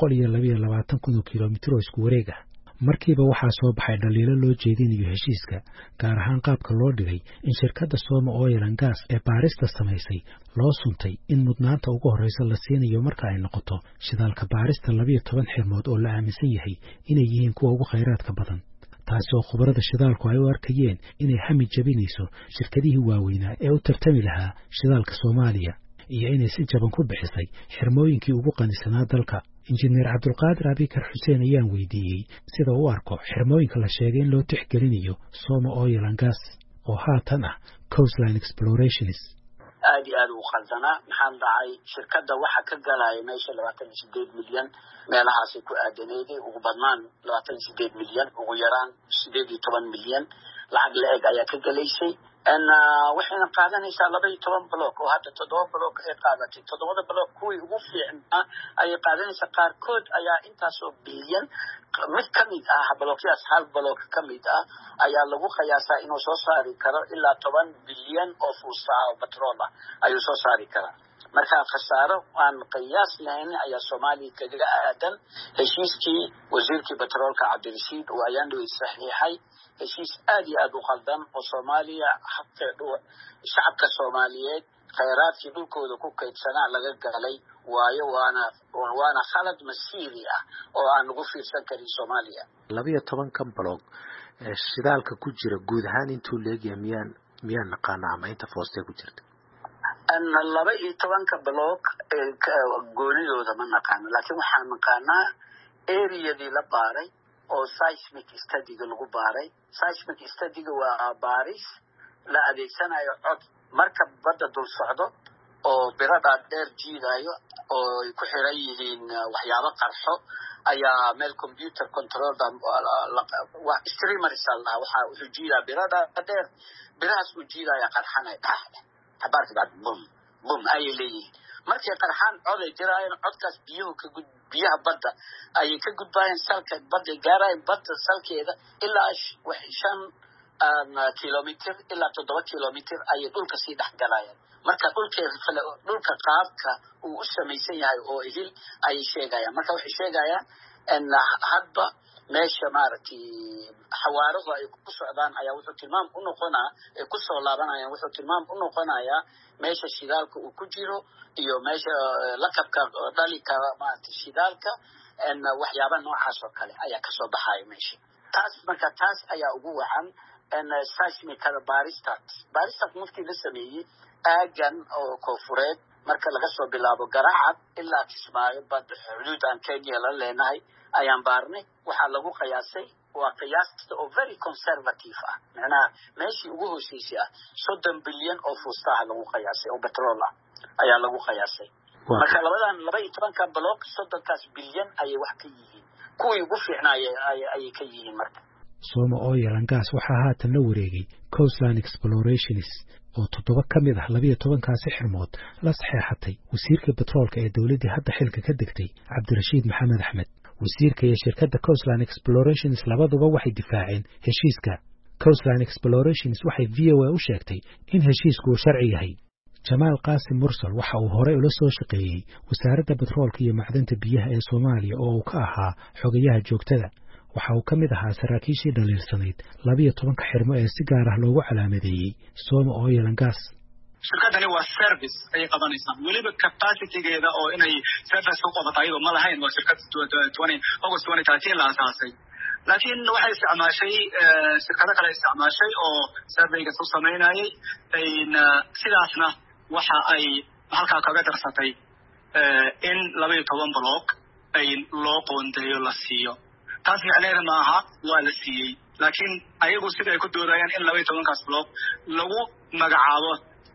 122,000 kiiloomitir oo isku wareeg ah markiiba waxaa soo baxay dhaliilo loo jeedinayo heshiiska gaar ahaan qaabka loo dhigay in shirkadda Soma Oil and Gas ee baarista samaysay loo suntay in mudnaanta ugu horeysa la siinayo marka ay noqoto shidaalka baarista 12 xirmood oo la aaminsan yahay inay yihiin kuwa ugu kheyraadka badan taasi oo khubarada shidaalku ay u arkayeen inay hami jabinayso shirkadihii waaweynaa ee u tartami lahaa shidaalka Soomaaliya iyo inay si jaban ku bixisay xirmooyinkii ugu qanisanaa dalka injineer Cabdulqaadir Abikar Xuseen ayaan weydiiyey sida uu arko xirmooyinka la sheegay in loo tixgelinayo Soma Oil and Gas oo haatan ah Coastline Explorations aad iyo aad u qaldanaa maxaa dhacay shirkadda waxa ka galaya meesha 28 milyan meelahaas ku aadaneeyay ugu badnaan 28 milyan ugu yaraan 18 milyan lacag la-eg ayaa ka galaysay waxayna qaadanaysaa 12 block oo hadda 7 block ay qaadatay 7 block kuwii ugu fiicnaa ay qaadanaysaa qaarkood ayaa intaasoo bilyan mid ka mid ah blockyaas hal block ka mid ah ayaa lagu qiyaasaa inuu soo saari karo ilaa 10 bilyan oo fuusta oo petrol ah ayuu soo saari karaa marka khasaaro aan qiyaas lahayn ayaa Soomaaliya kaga aadan heshiiskii wasiirkii petroolka Cabdirashiid oo ayaan saxiixay heshiis aad iyo aad u qaldan oo Soomaaliya shacabka Soomaaliyeed kheyraadkii dhulkooda ku kaydsanaa laga galay waayo waana khalad masiiri ah oo aan lagu fiirsan karin Soomaaliya 12 kan blog shidaalka ku jira guud ahaan intuu leeyahay miyaan naqaanaa ama inta foostay ku jirta أن 12 بلوك goonidooda ma naqaano laakiin waxaan naqaanaa area-dii la baaray oo seismic study-ga lagu baaray seismic study-ga waa baaris la adeegsanayo cod marka badda dul socdo oo birada dheer jiidayo oo ay ku xiran yihiin waxyaabo qarxo ayaa meel computer control waa streamer salna waxa uu jiidaa birada dheer birahaas uu jiidaya qarxanay habarka bad bum ay leeyihiin markay qarxaan cod ay jiraan codkaas biyaha badda ay ka gudbayaan salka badda gaarayaan badda salkeeda ilaa kilomitr ilaa 7 kilomitr ayay dhulka sii dhex galayaan. marka dhulka qaabka uu u samaysan yahay oo idil ayay sheegayaan. marka waxay sheegayaan in hadba meesha maaragtay xawaaraha ay ku socdaan ayaa wuxuu tilmaam u noqonaa ay ku soo laabanayaan wuxuu tilmaam u noqonayaa meesha shidaalka uu ku jiro iyo meesha lakabka dhalika maaragtay shidaalka in waxyaaba noocaas oo kale ayaa ka soo baxaya meesha. taas ayaa ugu wacan in seismicada baristat markii la sameeyey aagan oo koonfureed marka laga soo bilaabo Garacad ilaa Kismaayo bad xuduud aan Kenya la leenahay ayaan baarnay. waxaa lagu qiyaasay waa qiyaasta oo very conservative ah, macnaha meeshii ugu hooseysay 30 bilyan oo fuustaha lagu qiyaasay oo petrol ah ayaa lagu qiyaasay. marka labadan 12 block 30 bilyan ayay wax ka yihiin kuwii ugu fiicnaayay ayay ka yihiin. marka Soma Oil and Gas waxaa haatan la wareegay Coastline Explorations oo 7 ka mid ah 12 kaasi xirmood la saxeexatay wasiirka petroolka ee dawladda hadda xilka ka degtay Cabdirashiid Maxamed Axmed. wasiirka iyo shirkadda Coastline Explorations labaduba waxay difaaceen heshiiska. Coastline Explorations waxay VOA u sheegtay in heshiisku uu sharci yahay. Jamaal Qaasim Mursal waxa uu hore ula soo shaqeeyay wasaaradda petroolka iyo macdanta biyaha ee Soomaaliya oo uu ka ahaa xogayaha joogtada. waxa uu ka mid ahaa saraakiishii dhaliilsanayd 12 xirmo ee si gaar ah loogu calaamadeeyay Soma Oil and Gas. shirkadani waa service ay qabanaysaa waliba capacity-geeda oo inay service u qabato ayadoo ma lahayn. waa shirkad August 2013 la asaasay, laakiin waxay isticmaashay shirkado kale isticmaashay oo survey-ga soo sameynayay. sidaasna waxa ay halkaa kaga darsatay in 12 block ay loo qoondeeyo la siiyo. taas micnaheedu maaha waa la siiyey, laakiin ayagu sida ay ku doodayaan in 12kaas block lagu magacaabo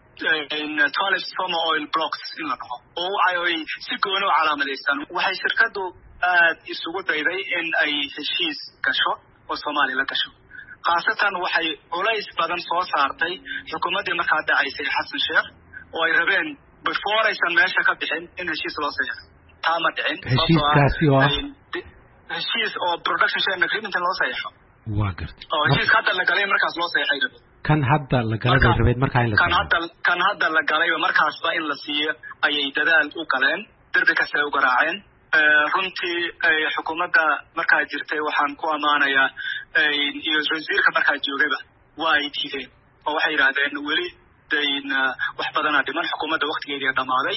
12 Soma Oil blocks in la dhaho oo ay si gooni u calaamadeystaan. waxay shirkadu aad isugu dayday in ay heshiis gasho oo Soomaaliya la gasho. khaasatan waxay culays badan soo saartay xukuumaddii markaa dhacaysay Xasan Sheekh oo ay rabeen before aysan meesha ka bixin in heshiis loo saxeexo. taa ma dhicin. heshiiskaasi oo heshiis oo production sharing agreement loo saxeexo. waa gartay. oo heshiis hadda la galay markaas loo saxeexay. kan hadda la galay rabeed markaa in la kan hadda la galay markaasba in la siiyo ayay dadaal u galeen, darbi kasta u garaaceen. runtii xukuumadda markaa jirtay waxaan ku amaanayaa iyo wasiirka markaa joogayba waa ay diideen oo waxay yiraahdeen weli wax badan dhiman xukuumadda waqtigeedii dhamaaday.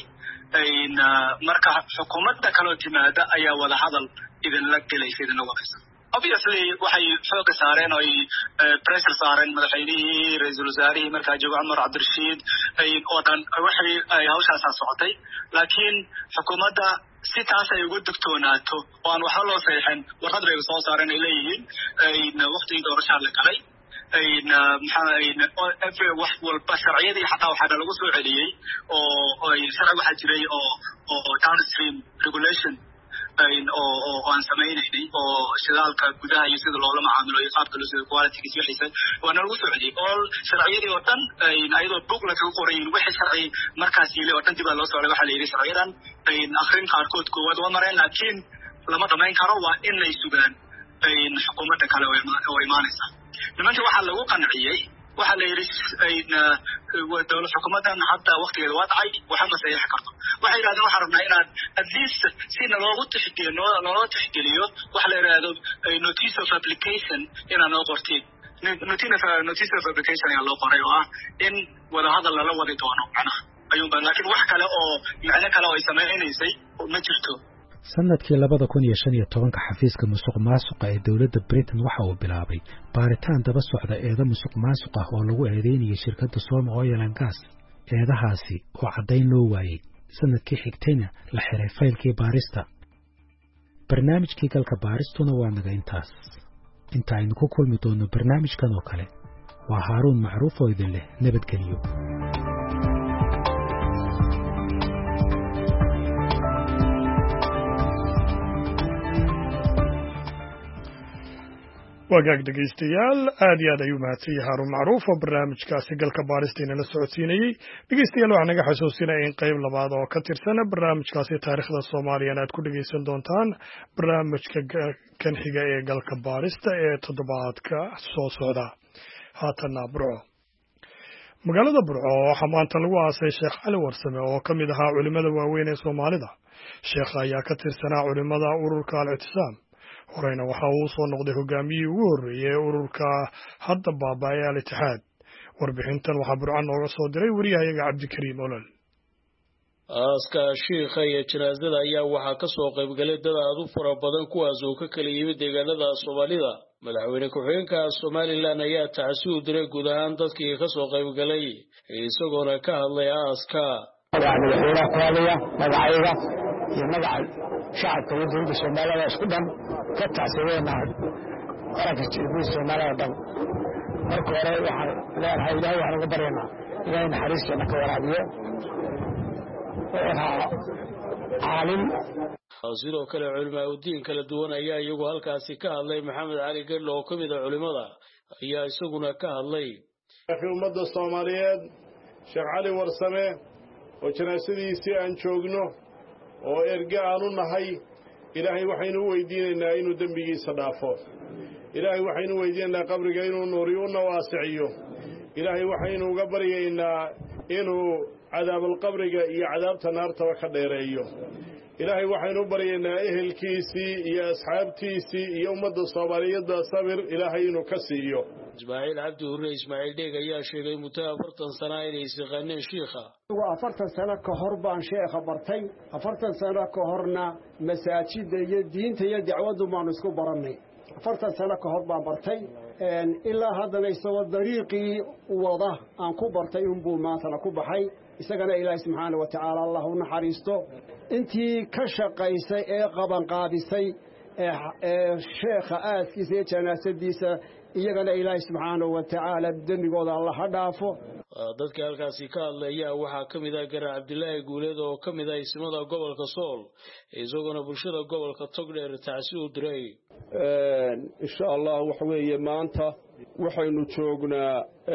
marka xukuumadda kale oo timaada ayaa wada hadal idin la galaysa idin wadaysa. obviously waxay xoog saareen oo pressure saareen madaxweynihii ra'iisul wasaarihii markaa jooga Cumar Cabdirashiid oo dhan waxay hawshaas socotay. laakiin xukuumadda si taas ay ugu digtoonaato oo aan waxa loo saxeexin warqad bay soo saareen ay leeyihiin waqtigii doorashada la galay wax walba sharciyadii xataa waxaa lagu soo celiyay oo sharci waxa jiray oo downstream regulation oo aan sameeynay oo shidaalka gudaha iyo sida loola macaamilo iyo qaabka loo soo quality-giisa wixiisa waana lagu soo celiyay oo sharciyadii oo dhan ayadoo booklet ku qoran wixii sharci markaas yile oo dhan dib loo soo waxa la yiri sharciyadan akhrin qaarkood koowaad waa mareen laakiin lama dhamayn karo waa in ay sugaan xukuumadda kale oo imaanaysa. nimanka waxa lagu qanciyay waxa la yiri dawladda xukuumaddan hadda waqtigeeda waa dhacay waxa ma saxiix karto. waxay yiraahdeen waxaan rabnaa inaad at least si loogu tixgeliyo waxa la yiraahdo notice of application inaan loo qortiin. notice of application ayaa loo qoray oo ah in wada hadal lala wadi doono macnaha ayuunba, laakiin wax kale oo macno kale oo ay sameynaysay ma jirto. sanadkii 2015 xafiiska musuqmaasuqa ee dawladda Britain waxa uu bilaabay baaritaan daba socda eedo musuqmaasuq ah oo lagu eedeynayay shirkadda Soma Oil and Gas. eedahaasi oo caddayn loo waayay sanadkii xigtayna la xiray faylkii baarista. barnaamijkii galka baaristuna waa naga intaas. inta aynu ku kulmi doono barnaamijkan oo kale waa Haaruun Macruuf oo idin leh nabadgelyo. wagaag dhegeystayaal aad iyo aad ayuu mahadsan yahay Haaruun Macruuf oo barnaamijkaasi galka baaristiina la socodsiinayay. dhegeystayaal waxaan naga xasuusinaya in qayb labaad oo ka tirsan barnaamijkaasi taariikhda Soomaaliya aad ku dhegeysan doontaan barnaamijka kan xiga ee galka baarista ee toddobaadka soo socda. haatanna burco magaalada burco waxaa maanta lagu aasay sheekh cali warsame oo ka mid ahaa culimmada waaweyn ee soomaalida sheekha ayaa ka tirsanaa culimmada ururka al-ictisaam horeyna waxa uu soo noqday hogaamiyihii ugu horreeyey ee ururka hadda baaba-ay al-itixaad warbixintan waxaa burco nooga soo diray wariyahayaga cabdikariim olol aaska shiikha iyo janaasada ayaa waxaa ka soo qaybgalay dad aad u fara badan kuwaas oo ka kala yimid deegaanada soomaalida madaxweyne ku-xigeenka somalilan ayaa tacsi u diray guud ahaan dadkii ka soo qaybgalay isagoona ka hadlay aaska madaxweynaha ku hadlaya magacayga iyo magaca shacabka waddanka soomaalida isku dhan ka tacsideena qaranka jirbiisa soomaalida dhan marka hore waxaan leeyahay ilaahay waxaan uga baryaynaa ilaahay naxariisteena ka waraabiyo caalim sidoo kale culimaa udiin kala duwan ayaa iyagu halkaasi ka hadlay maxamed cali gedlo oo ka mid a culimada ayaa isaguna ka hadlay ummadda soomaaliyeed sheekh cali warsame oo janaasadiisii aan joogno oo erge aan u nahay ilaahay waxaynu u weydiinaynaa inuu dembigiisa dhaafo ilaahay waxaynu weydiinaynaa qabriga inuu nuuriyo una waasiciyo ilaahay waxaynu uga baryaynaa inuu cadaabulqabriga iyo cadaabta naartaba ka dheereeyo ilaahay waxaynu u baryaynaa ehelkiisii iyo asxaabtiisii iyo ummadda soomaaliyeedda sabir ilaahay inuu ka siiyo ismaaciil cabdi hurre ismaaciil dheeg ayaa sheegay muddo 40 sano inay isaqaaneen shiikha 40 sano ka hor baan sheekha bartay 40 sano ka horna masaajidda iyo diinta iyo dacwaddu baan isku barannay 40 sano ka hor baan bartay ilaa haddana isagoo dariiqii wada aan ku bartay unbuu maantana ku baxay isagana ilaahay subxaanahu wa tacaala allah u naxariisto intii ka shaqaysay ee qabanqaabisay sheekha aaskiisa iyo janaasadiisa iyagana ilaahay subxaanahu wa tacaala dembigooda alla ha dhaafo dadka halkaasi ka hadlaya waxaa ka mid ah garaa cabdilaahi guuleed oo ka mid ah ismada gobolka sool isaguna bulshada gobolka togdheer tacsi u diray insha allah waxa weeye maanta waxaynu joognaa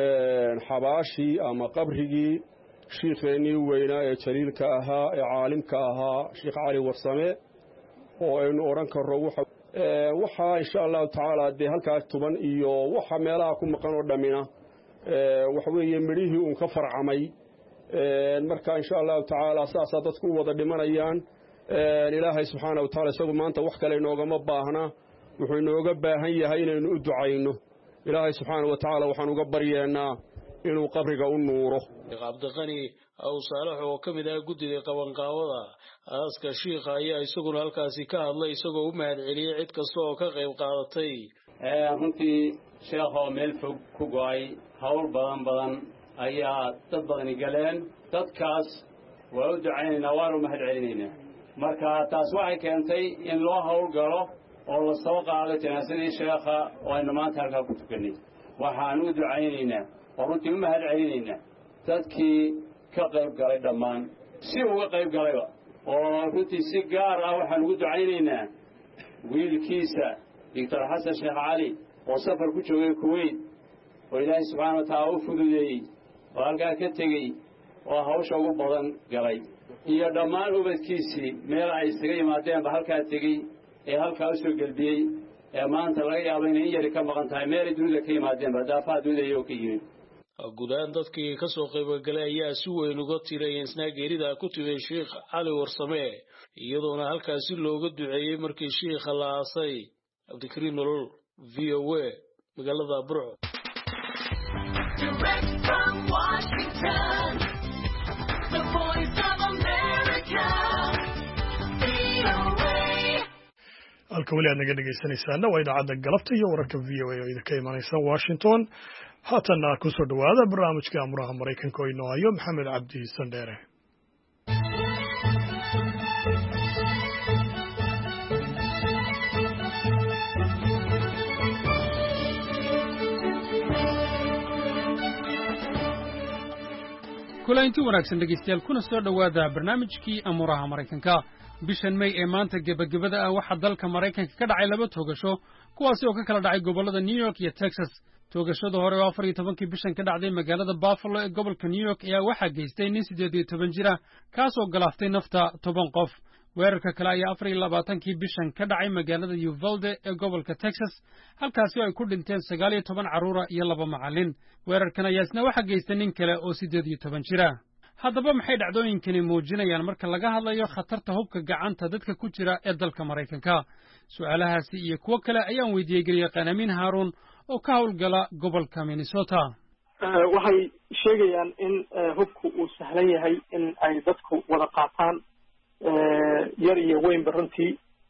xabaashii ama qabrigii shiikheennii weynaa ee jaliilka ahaa ee caalimka ahaa sheekh cali warsame oo aynu odhan karro waxaa insha allahu tacaala dee halkaas tuban iyo waxa meelaha ku maqan oo dhammina waxa weeye midhihii uun ka farcamay marka insha allahu tacaala saasaa dadku u wada dhimanayaan ilaahay subxaana wa tacala isagu maanta wax kale inoogama baahna wuxuu inooga baahan yahay inaynu u ducayno ilaahay subxaana wa tacaala waxaan uga baryeennaa inuu qabriga u nuuro cabdiqani aw saalax oo ka mid ah guddiga qabanqaabada aaska shiikha ayaa isaguna halkaasi ka hadlay isagoo u mahad celiyey cid kasta oo ka qayb qaadatay runtii sheekha oo meel fog ku go'ay hawl badan ayaa dad badani galeen dadkaas waa u ducaynaynaa waanu mahad celinaynaa marka taas waxay keentay in loo hawl galo oo la soo qaado janaasadii sheekha oo aynu maanta halkaa ku tukannay waxaan u ducaynaynaa oo runtii u mahad celinaynaa dadkii ka qayb galay dhammaan si uga qayb galayba oo runtii si gaar ah waxaan ugu ducaynaynaa wiilkiisa doctor xasan sheekh cali oo safar ku joogay kuweyt oo ilaahay subxaana wa tacaala u fududeeyey oo halkaa ka tegey oo hawsha ugu badan galay iyo dhammaan ubadkiisii meel ay isaga yimaadeenba halkaa tegey ee halkaa u soo gelbiyey ee maanta laga yaabo inay in yari ka maqan tahay meelay dunida ka yimaadeenba daafaha dunida iyagoo ka yimid guud ahaan dadkii ka soo qaybgalay ayaa si weyn uga tiray isna geerida ku timay sheekh cali warsame iyadoona halkaasi looga duceeyey markii sheekha la aasay cabdikariim nolol VOA magaalada burco halka weli aad naga dhegaysanaysaana waa idaacadda galabta iyo wararka VOA oo idinka imanaysa Washington haatanna ku soo dhawaada barnaamijka amuraha Mareykanka oo inoo hayo Maxamed Cabdi Sandheere kulanti wanaagsan dhegeystayaal kuna soo dhawaada barnaamijkii amuraha Mareykanka bishan May ee maanta gabagabada ah waxa dalka Mareykanka ka dhacay laba toogasho kuwaas oo ka kala dhacay gobolada New York iyo Texas toogashada hore oo 14 bishan ka dhacday magaalada Buffalo ee gobolka New York ayaa waxa geystay nin 18 jir ah kaas oo galaaftay nafta 10 qof weerarka kale ayaa 24 bishan ka dhacay magaalada Uvalde ee gobolka Texas halkaasi oo ay ku dhinteen 19 carruur iyo 2 macallin weerarkan ayaa isna waxa geystay nin kale oo 18 jira haddaba maxay dhacdooyinkani muujinayaan marka laga hadlayo khatarta hubka gacanta dadka ku jira ee dalka Mareykanka su'aalahaasi iyo kuwa kale ayaan weydiiyay Garyaqaan Amiin Haarun oo ka howlgala gobolka Minnesota waxay sheegayaan in hubku uu sahlan yahay in ay dadku wada qaataan yar iyo weyn runtii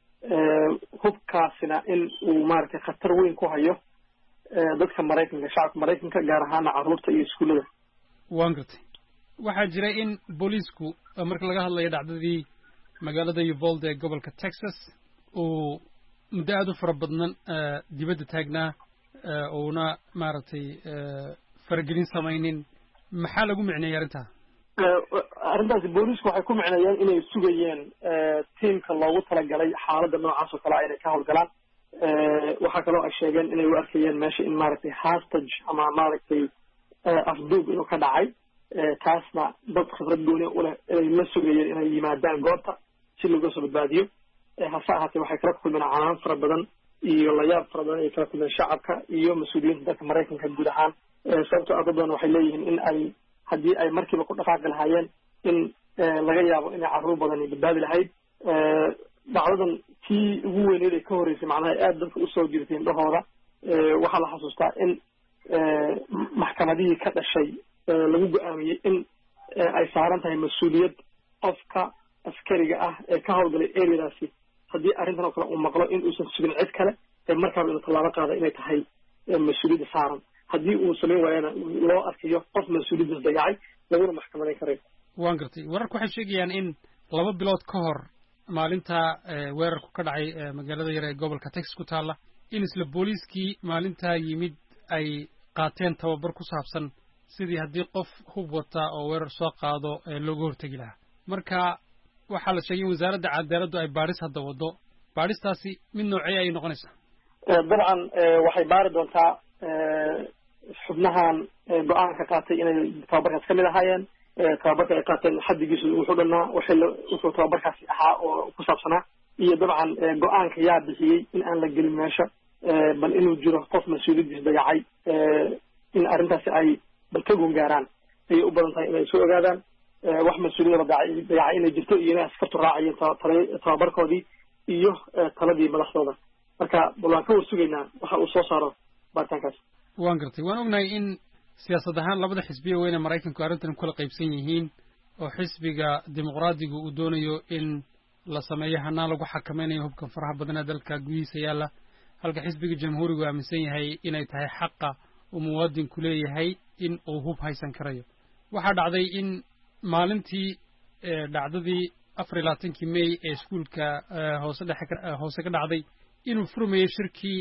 hubkaasina in uu maaragtay khatar weyn ku hayo dadka Mareykanka shacabka Mareykanka gaar ahaan carruurta iyo iskuulada waan gartay waxaa jiray in booliisku marka laga hadlayo dhacdadii magaalada Uvalde ee gobolka Texas uu muddo aad u fara badan dibadda taagnaa uuna maaragtay faragelin samaynin maxaa lagu micneeyay arrintaa arrintaasi booliisku waxay ku micneeyeen inay sugayeen tiimka loogu talagalay xaaladda noocaas oo kale inay ka howlgalaan waxaa kaloo ay sheegeen inay u arkayeen meesha in maaragtay hostage ama maaragtay afduub inuu ka dhacay taasna dad khibrad gooni u leh inay la sugayeen inay yimaadaan goobta si looga soo badbaadiyo hase ahaatee waxay kala kulmeen canaan fara badan iyo layaab fara badan ay kala kulmeen shacabka iyo mas-uuliyiinta dalka Mareykanka guud ahaan sababtoo ah dad badan waxay leeyihiin in ay haddii ay markiiba ku dhaqaaqi lahaayeen in laga yaabo inay carruur badan badbaadi lahayd dhacdadan tii ugu weyneed ay ka horreysay macnaha aad dadka usoo jirtay indhahooda waxaa la xasuustaa in maxkamadihii ka dhashay lagu go'aamiyey in ay saaran tahay mas-uuliyad qofka askariga ah ee ka howlgalay areadaasi haddii arrintan oo kale uu maqlo in uusan sugin cid kale markaaba inuu tallaabo qaada inay tahay mas-uuliyadda saaran haddii uu samayn waayana loo arkayo qof mas-uuliyaddaas dayacay laguna maxkamadayn karayo waan gartay wararku waxay sheegayaan in 2 bilood ka hor maalinta weerarku ka dhacay magaalada yar ee gobolka Texas ku taala in isla booliiskii maalinta yimid ay qaateen tababar ku saabsan sidii haddii qof hub wata oo weerar soo qaado looga hortagi lahaa marka waxaa la sheegay in wasaaradda cadaaladdu ay baadhis hadda wado baadhistaasi mid noocee ay noqonaysaa dabcan waxay baari doontaa xubnahan go'aanka qaatay inay tababarkaas ka mid ahaayeen tababarka ay qaateen xaddigiisu wuxuu dhannaa wuxuu tababarkaasi ahaa oo ku saabsanaa iyo dabcan go'aanka yaa bixiyey in aan la gelin meesha bal inuu jiro qof mas-uuliyaddiis dayacay in arrintaasi ay bal ka gungaaraan ayay u badan tahay inay soo ogaadaan wax mas-uuliyada dayacay inay jirto iyo inay askartu raacayeen tababarkoodii iyo taladii madaxdooda marka bal waan ka war sugaynaa waxa uu soo saaro baaritaankaas waan gartay waan ognahay in siyaasad ahaan labada xisbiya weyne Mareykanku arrintan kula qaybsan yihiin oo xisbiga dimuqraadigu uu doonayo in la sameeyo hanaan lagu xakameynayo hubka faraha badan ee dalka gudihiisa yaala halka xisbiga jamhuurigu aaminsan yahay inay tahay xaqa uu muwaadinku leeyahay in uu hub haysan karayo waxaa dhacday in maalintii dhacdadii 24 May ee iskuulka hoose ka dhacday inuu furmayay shirkii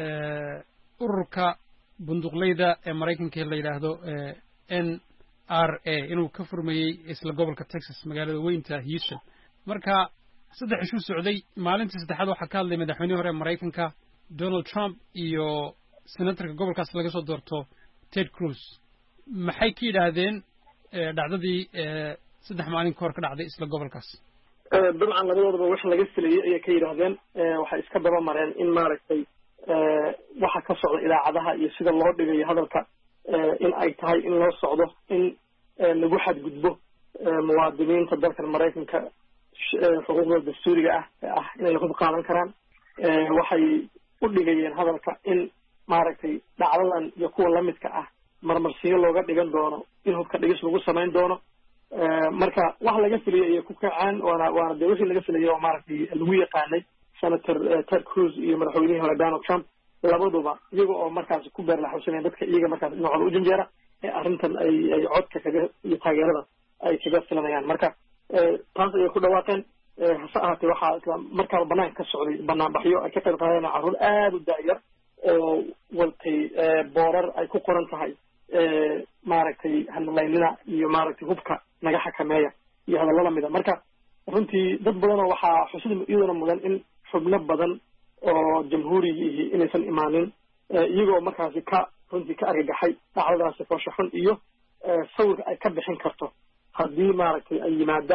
ururka bunduqleyda ee Mareykanka la yiraahdo NRA inuu ka furmayay isla gobolka Texas magaalada weynta Houston marka saddex ishu socday maalintii saddexaad waxa ka hadlay madaxweynihii hore Mareykanka Donald Trump iyo senatorka gobolkaas laga soo doorto Ted Cruz maxay ka yiraahdeen dhacdadii saddex maalin ka hor ka dhacday isla gobolkaas dabcan labadoodaba wax laga filayay ayay ka yiraahdeen waxay iska daba mareen in maaragtay waxa ka socda idaacadaha iyo sida loo dhigayo hadalka in ay tahay in loo socdo in lagu xadgudbo muwaadiniinta dalkan Mareykanka xuquuqda dastuuriga ah inay hub qaadan karaan waxay u dhigayeen hadalka in maaragtay dhacdadan iyo kuwa lamidka ah marmarsiyo looga dhigan doono in hubka dhigis lagu samayn doono marka wax laga filayay ayay ku kacaan waana dee wixii laga filayay oo maaragtay lagu yaqaanay senator Ted Cruz iyo madaxweynihii hore Donald Trump labaduba iyaga oo markaas ku beer la xuseen dadka iyaga markaas dhinacooda u janjeera ee arrintan ay codka kaga iyo taageerada ay kaga filanayaan marka taas ayay ku dhawaaqeen hase ahaatee waxaa markaa banaanka ka socday banaanbaxyo ay ka qayb qaadeen carruur aad u daayar oo waltay boorar ay ku qoran tahay maaragtay hadalaynina iyo maaragtay hubka naga xakameeya iyo hadallo lamida marka runtii dad badanoo waxaa xusid iyadana mudan in xubno badan oo jamhuurigii inaysan imaanin iyagoo markaasi runtii ka argagaxay dhacdadaasi foosho xun iyo sawirka ay ka bixin karto haddii maaragtay ay yimaadaan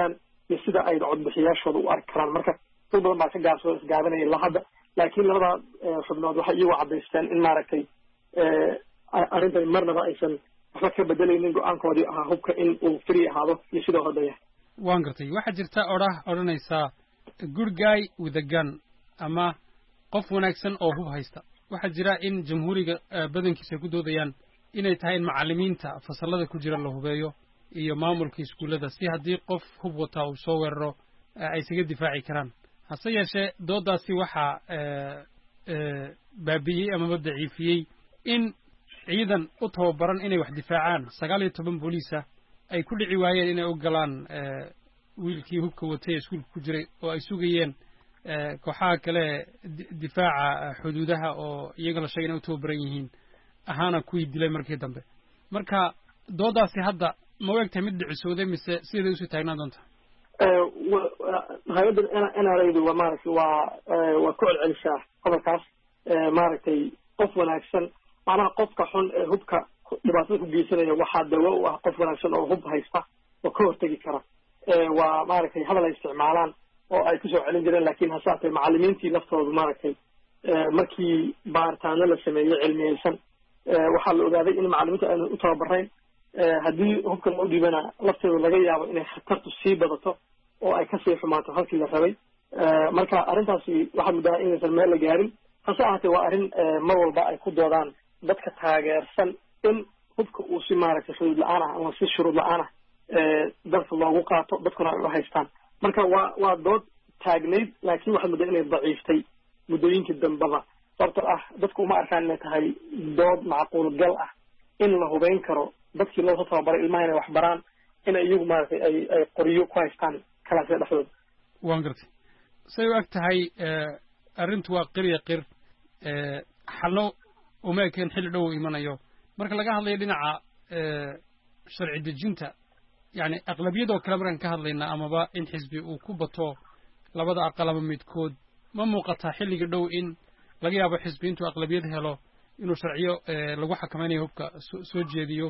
iyo sida ay codbixiyaashooda u arki karaan marka dad badan baa ka isgaabanaya ilaa hadda laakiin labada xubnood waxay iyagu caddaysteen in maaragtay arrintan marnaba aysan waxba ka bedelaynin go-aankoodii ahaa hubka in uu free ahaado iyo sidoo hadda yahay waan gartay waxaa jirta odhanaysaa good guy with a gun ama qof wanaagsan oo hub haysta waxaa jira in jamhuuriga badankiisa ku doodayaan inay tahay in macallimiinta fasallada ku jira la hubeeyo iyo maamulka iskuullada si haddii qof hub wataa uu soo weeraro ay isaga difaaci karaan hase yeeshee doodaasi waxaa baabi'iyey amaba daciifiyey in ciidan u tababaran inay wax difaacaan 19 booliisa ay ku dhici waayeen inay u galaan wiilkii hubka watay ee iskuulka ku jiray oo ay sugayeen kooxaha kale difaaca xuduudaha oo iyaga la sheegay inay u tababaran yihiin ahaana kuwii dilay markii dambe marka doodaasi hadda ma weegtahay mid dhicisooday mise siday usii taagnaan doonta hay-adda NRA waa maaragtay waa ku celcelishaa qodobkaas maaragtay qof wanaagsan macnaha qofka xun ee hubka dhibaatada ku geysanaya waxaa dawo u ah qof wanaagsan oo hub haysta oo ka hortegi kara waa maaragtay hadal ay isticmaalaan oo ay kusoo celin jireen laakiin hase haatee macallimiintii laftoodu maaragtay markii baaritaano la sameeyey cilmiyeysan waxaa la ogaaday in macallimiinta aynan u tababarayn haddii hubka loo dhiibana lafteedu laga yaabo inay khatartu sii badato oo ay kasii xumaato halkii la rabay marka arrintaasi waxaa muddaha inaysan meel la gaarin hase ahaatee waa arrin mar walba ay ku doodaan dadka taageersan in hubka uu si maaragtay xuduud la-aan ah ama si shuruud la-aan ah dalka loogu qaato dadkuna ay u haystaan marka waa dood taagnayd laakiin waxaad muddaa inay daciiftay muddooyinkii dambaba sababtoo ah dadku uma arkaan inay tahay dood macquul gal ah in la hubeyn karo dadkii loo soo tababaray ilmaha inay wax baraan inay iyagu maaragtay ay qoryo ku haystaan kalaasya dhexdooda waan gartay say u eg tahay arrintu waa qirya qir xalno uma ekeen xilli dhow imanayo marka laga hadlayo dhinaca sharci dejinta yani aqlabiyadoo kale markaan ka hadlaynaa amaba in xisbi uu ku bato labada aqal ama midkood ma muuqataa xilliga dhow in laga yaabo xisbi intuu aqlabiyad helo inuu sharciyo lagu xakamaynayo hubka soo jeediyo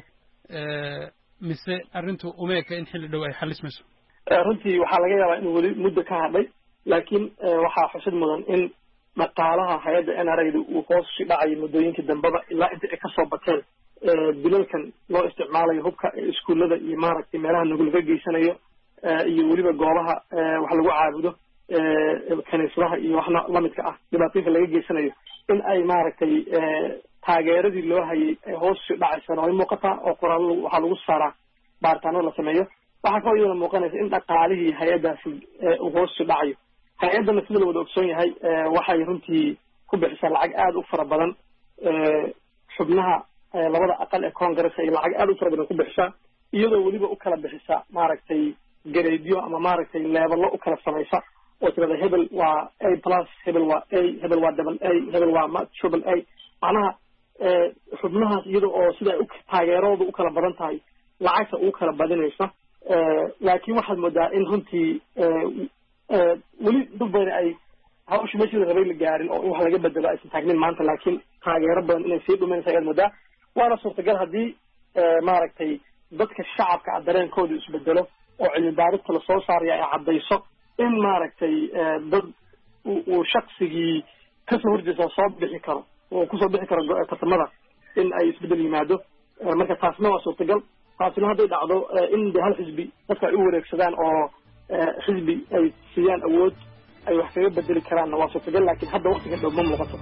mise arrintu uma eka in xilli dhow ay xalismayso runtii waxaa laga yaabaa in weli muddo ka hadhay laakiin waxaa xusid mudan in dhaqaalaha hay-adda NRA uu hoos usi dhacayay muddooyinkii dambeba ilaa inta ay kasoo bateen dilalkan loo isticmaalayo hubka iskuullada iyo maaragtay meelaha laga geysanayo iyo weliba goobaha wax lagu caabudo kaniisadaha iyo waxna lamidka ah dhibaatooyinka laga geysanayo in ay maaragtay taageeradii loo hayay ay hoos usi dhacaysana way muuqataa oo qoraallo waxaa lagu saaraa baaritaano la sameeyo waxaa kaloo iyadana muuqanaysa in dhaqaalihii hay-addaasi uu hoos usi dhacayo hay-addana sida la wada ogsoon yahay waxay runtii ku bixisaa lacag aada u fara badan xubnaha labada aqal ee congress ay lacag aada u fara badan ku bixisaa iyadoo weliba u kala bixisa maaragtay gareedyo ama maaragtay leebalo u kala samaysa oo tirada hebel waa A plus hebel waa A hebel waa double A hebel waa triple A macnaha xubnahaas iyada oo sida ay taageerooda u kala badan tahay lacagta ugu kala badinaysa laakiin waxaad moodaa in runtii weli dad badan ay hawsha meeshii la rabay la gaarin oo in wax laga bedelo aysan taagnin maanta laakiin taageero badan inay sii dhumaysa ayaad moodaa waana suurtagal haddii maaragtay dadka shacabka ah dareenkooda isbedelo oo cilmi baarista lasoo saaraya ay caddayso in maaragtay dad uu shaksigii kasoo horjeesa soo bixi karo oo kusoo bixi karo tartamada in ay isbedel yimaado marka taasna waa suurtagal taasina hadday dhacdo in de hal xisbi dadka ay u wareegsadaan oo xisbi ay siiyaan awood ay wax kaga bedeli karaanna waa suurtagal laakiin hadda waktiga dhow ma muuqato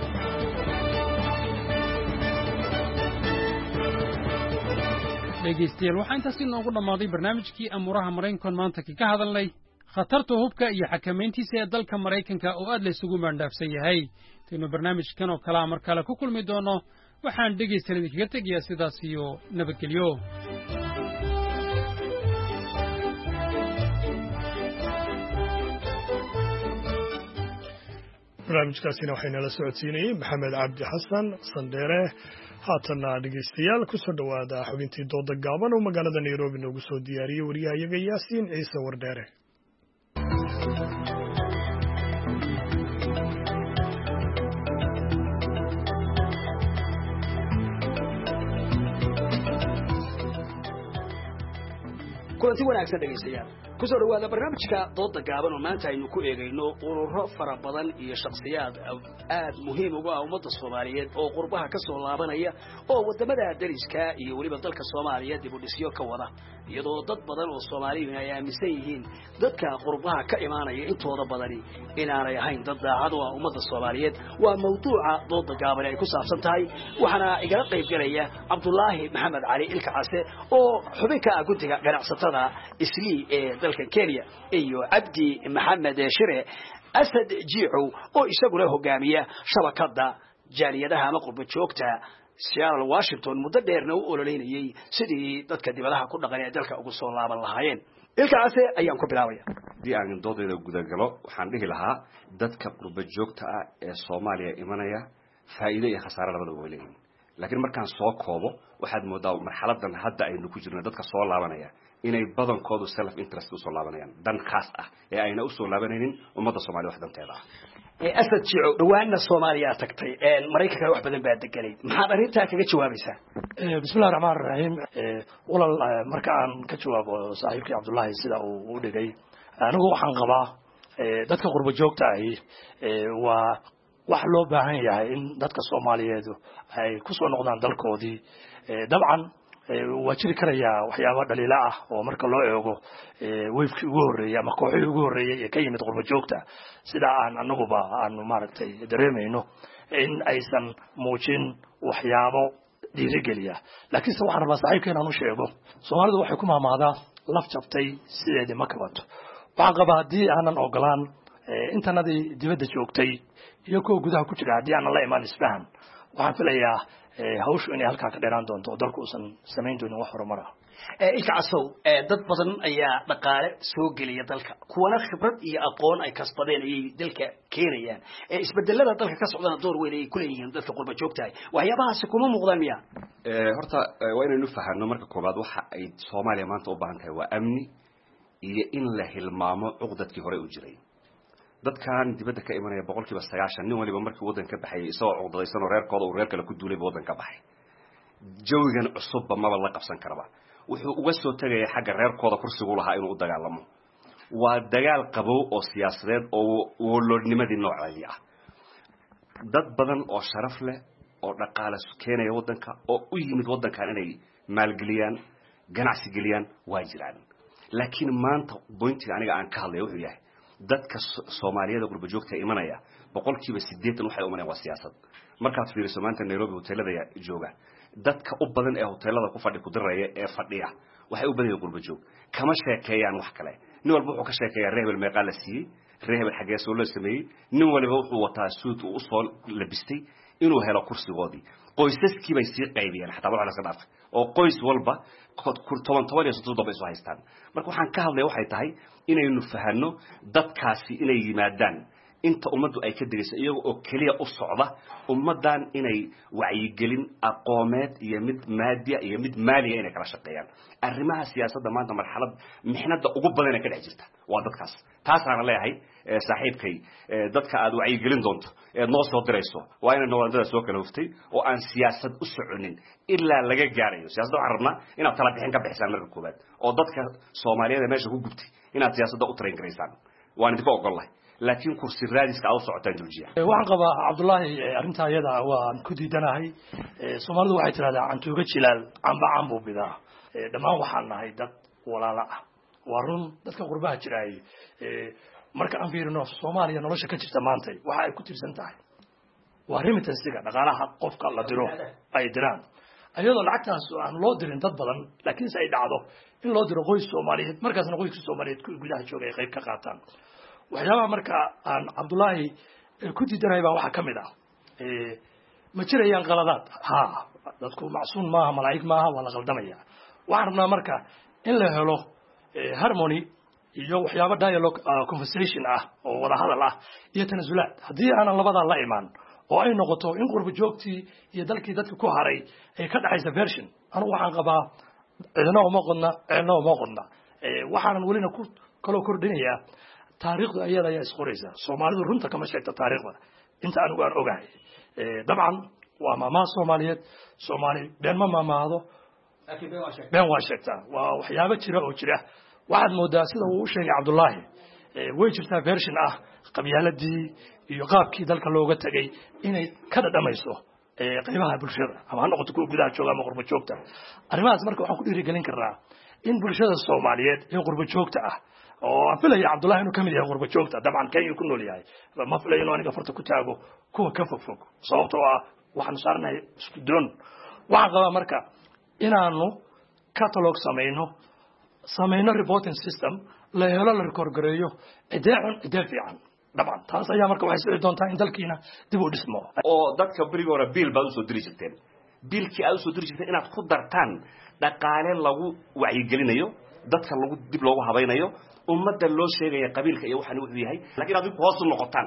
dhegaystayaal waxaa intaasi inoogu dhammaaday barnaamijkii amuuraha maraykankan maanta ka hadalnay khatarta hubka iyo xakamayntiisa ee dalka maraykanka oo aad la isugu maandhaafsan yahay intaynu barnaamijkan oo kalea mar kale ku kulmi doono waxaan dhegaystayaal idinkaga tegayaa sidaas iyo nabadgelyo barnaamijkaasina waxaynala socodsiinayey maxamed cabdi xasan sandheere haatanna dhegaystayaal kusoo dhowaada xubintii dooda gaaban oo magaalada nairobi noogu soo diyaariyey wariyahayaga yaasiin ciise wardheere kulanti wanaagsan dhegaystayaal kusoo dhawaada barnaamijka dooda gaaban oo maanta aynu ku eegayno ururo fara badan iyo shakhsiyaad aad muhiim uga ah ummadda Soomaaliyeed oo qurbaha ka soo laabanaya oo wadamada dariska iyo waliba dalka Soomaaliya dib u dhisyo ka wada iyadoo dad badan oo Soomaaliyeed ay aaminsan yihiin dadka qurbaha ka imaanaya intooda badani inaanay ahayn dad daacad u ah ummadda Soomaaliyeed waa mawduuca dooda gaaban ay ku saabsan tahay waxaana igala qayb galaya Cabdullaahi Maxamed Cali Ilkacase oo xubin ka ah guddiga ganacsatada Islii ee dalka Kenya iyo Abdi Maxamed Shire Asad Jiico oo isaguna hogaamiya shabakada jaaliyadaha ama qurba joogta Seattle Washington muddo dheerna u ololeynayay sidii dadka dibadaha ku dhaqan ee dalka ugu soo laaban lahaayeen ilkaase ayaan ku bilaabaya dii aan doodayda guda galo waxaan dhihi lahaa dadka qurba joogta ah ee Soomaaliya imanaya faa'iido iyo khasaare labadaba way leeyihiin laakiin markaan soo koobo waxaad moodaa marxaladan hadda aynu ku jirno dadka soo laabanaya inay badankoodu self interest u soo laabanayaan dan khaas ah ee ayna u soo laabanaynin ummadda Soomaaliya wax danteeda ah Asad Jiico dhawaanna Soomaaliya tagtay Mareykanka wax badan baa deganay maxaad arintaa kaga jawaabaysaa bismillaahir rahmaanir rahiim walal marka aan ka jawaabo saaxiibkii Cabdullaahi sida uu u dhigay anigu waxaan qabaa dadka qurba joogta ah waa wax loo baahan yahay in dadka Soomaaliyeed ay ku soo noqdaan dalkoodii dabcan waa jiri karaya waxyaabo dhaliila ah oo marka loo eego wayfkii ugu horeeyay ama kooxihii ugu horeeyay ee ka yimid qurba joogta sida aan anaguba aan maaragtay dareemayno in aysan muujin waxyaabo dhiirigeliya laakiin se waxaan rabaa saaxiibkeen aan u sheego Soomaalidu waxay ku maamaadaa laf jabtay sideedii ma kabato waxaan qabaa haddii aanan ogolaan intanadii dibadda joogtay iyo kuwa gudaha ku jira haddii aanan la imaan isfahan waxaan filayaa hawshu inay halkaa ka dheeraan doonto oo dalku uusan samayn doonin wax horumar ah ilkacasow dad badan ayaa dhaqaale soo geliya dalka kuwana khibrad iyo aqoon ay kasbadeen ayay dalka keenayaan isbedelada dalka ka socdana door weyn ay ku leeyihiin dadka qurba joogtahay waxyaabahaasi kuma muuqdaan miya horta waa inaynu fahanno marka koobaad waxa ay Soomaaliya maanta u baahan tahay waa amni iyo in la hilmaamo cuqdadkii hore u jiray dadkan dibadda ka imanaya 90% nin waliba markii wadanka baxay isoo cuqdadaysan oo reerkooda uu reer kale ku duulay wadanka baxay jawigan cusub ma la qabsan karaba wuxuu uga soo tagay xagga reerkooda kursigu lahaa inuu u dagaalamo waa dagaal qabow oo siyaasadeed oo waloodnimadii nooceedii ah dad badan oo sharaf leh oo dhaqaale keenaya wadanka oo u yimid wadankan inay maalgeliyaan ganacsi geliyaan waa jiraan laakiin maanta pointiga aniga aan ka hadlayo wuxuu yahay dadka Soomaaliyeed qurba joogta imanaya 80% waxay u imanayaan waa siyaasad markaad fiiriso maanta Nairobi hoteelada jooga dadka u badan ee hoteelada ku fadhi ku diraya ee fadhiya waxay u badan yihiin qurba joog kama sheekeeyaan wax kale nin walba wuxuu ka sheekeeyaa reebel meeqa la siiyay reebel xagee soo la sameeyay nin walba wuxuu wataa suud uu soo labistay inuu helo kursigoodii qoysaskii bay sii qaybiyeen xataa waxa la iska dhaafay oo qoys walba toban iyo soddon bay soo haystaan marka waxaan ka hadlay waxay tahay inaynu fahanno dadkaasi inay yimaadaan inta ummaddu ay ka digayso iyaga oo kaliya u socda ummadan inay wacyigelin aqoomeed iyo mid maadiya iyo mid maaliya inay kala shaqeeyaan arrimaha siyaasadda maanta marxalad mixnada ugu badan ee ka dhex jirta waa dadkaas taasaan leeyahay saaxiibkay dadka aad wacyigelin doonto ee noo soo dirayso waa inay noqdada soo kala huftay oo aan siyaasad u soconin ilaa laga gaarayo siyaasadda waxaan rabnaa inaad tala bixin ka bixisaan marka koobaad oo dadka Soomaaliyeed meesha ku gubtay inaad siyaasadda u train gareysaan waan idinka ogolahay laakiin kursi raadiska aad socotaan Georgia waxaan qabaa Cabdullaahi arinta ayada waan ku diidanahay Soomaalidu waxay tiraahdaa cantuuga jilaal amba cambu bidaa dhamaan waxaan nahay dad walaala ah waa run dadka qurbaha jiray marka aan fiirino Soomaaliya nolosha ka jirta maanta waxa ay ku tirsan tahay waa remittance-ga dhaqaalaha qofka la diro ay diraan ayadoo lacagtaas aan loo dirin dad badan laakiin ay dhacdo in loo diro qoys Soomaaliyeed markaasna qoyska Soomaaliyeed ku gudaha jooga ay qayb ka qaataan waxyaaba marka aan Cabdullaahi ku diidanay baa waxa kamid ah ma jirayaan qaladaad ha dadku macsuun maaha malaa'ig maaha wala qaldamaya waxaan rabnaa marka in la helo harmony iyo waxyaaba dialogue conversation ah oo wada hadal ah iyo tanasulaad haddii aanan labada la imaan oo ay noqoto in qurba joogtii iyo dalkii dadka ku haray ay ka dhaxaysa version anigu waxaan qabaa cidna uma qodna waxaanan welina ku kaloo kordhinayaa taariikhdu ayada ayaa isqoraysa Soomaalidu runta kama sheegto taariikhda inta anigu aan ogahay dabcan waa maama Soomaaliyeed Soomaali been ma maamaado been waa sheegtaa waa waxyaabo jira oo jira waxaad moodaa sida uu u sheegay Cabdullaahi way jirtaa version ah qabyaaladii iyo qaabkii dalka looga tagay inay ka dhadhamayso qaybaha bulshada ama noqoto kuwa gudaha jooga ama qurbo joogta arrimahaas marka waxaan ku dhiirigelin karnaa in bulshada Soomaaliyeed ee qurbo joogta ah oo aan filayo Cabdullaahi inuu kamid yahay qurbo joogta dabcan Kenya ku nool yahay ma filayo inuu aniga farta ku taago kuwa ka fog sababtoo ah waxaan saarnay isku doon waxaan qabaa marka inaanu catalog samayno reporting system la helo la record gareeyo idee fiican dabcan taas ayaa marka waxay sii doontaa in dalkiina dib u dhismo oo dadka bariga hore biil baad u soo diri jirteen biilkii aad u soo diri jirteen inaad ku dartaan dhaqaale lagu wacyigelinayo dadka lagu dib loogu habaynayo ummadda loo sheegaya qabiilka iyo waxaan uu yahay laakiin aad hoos u noqotaan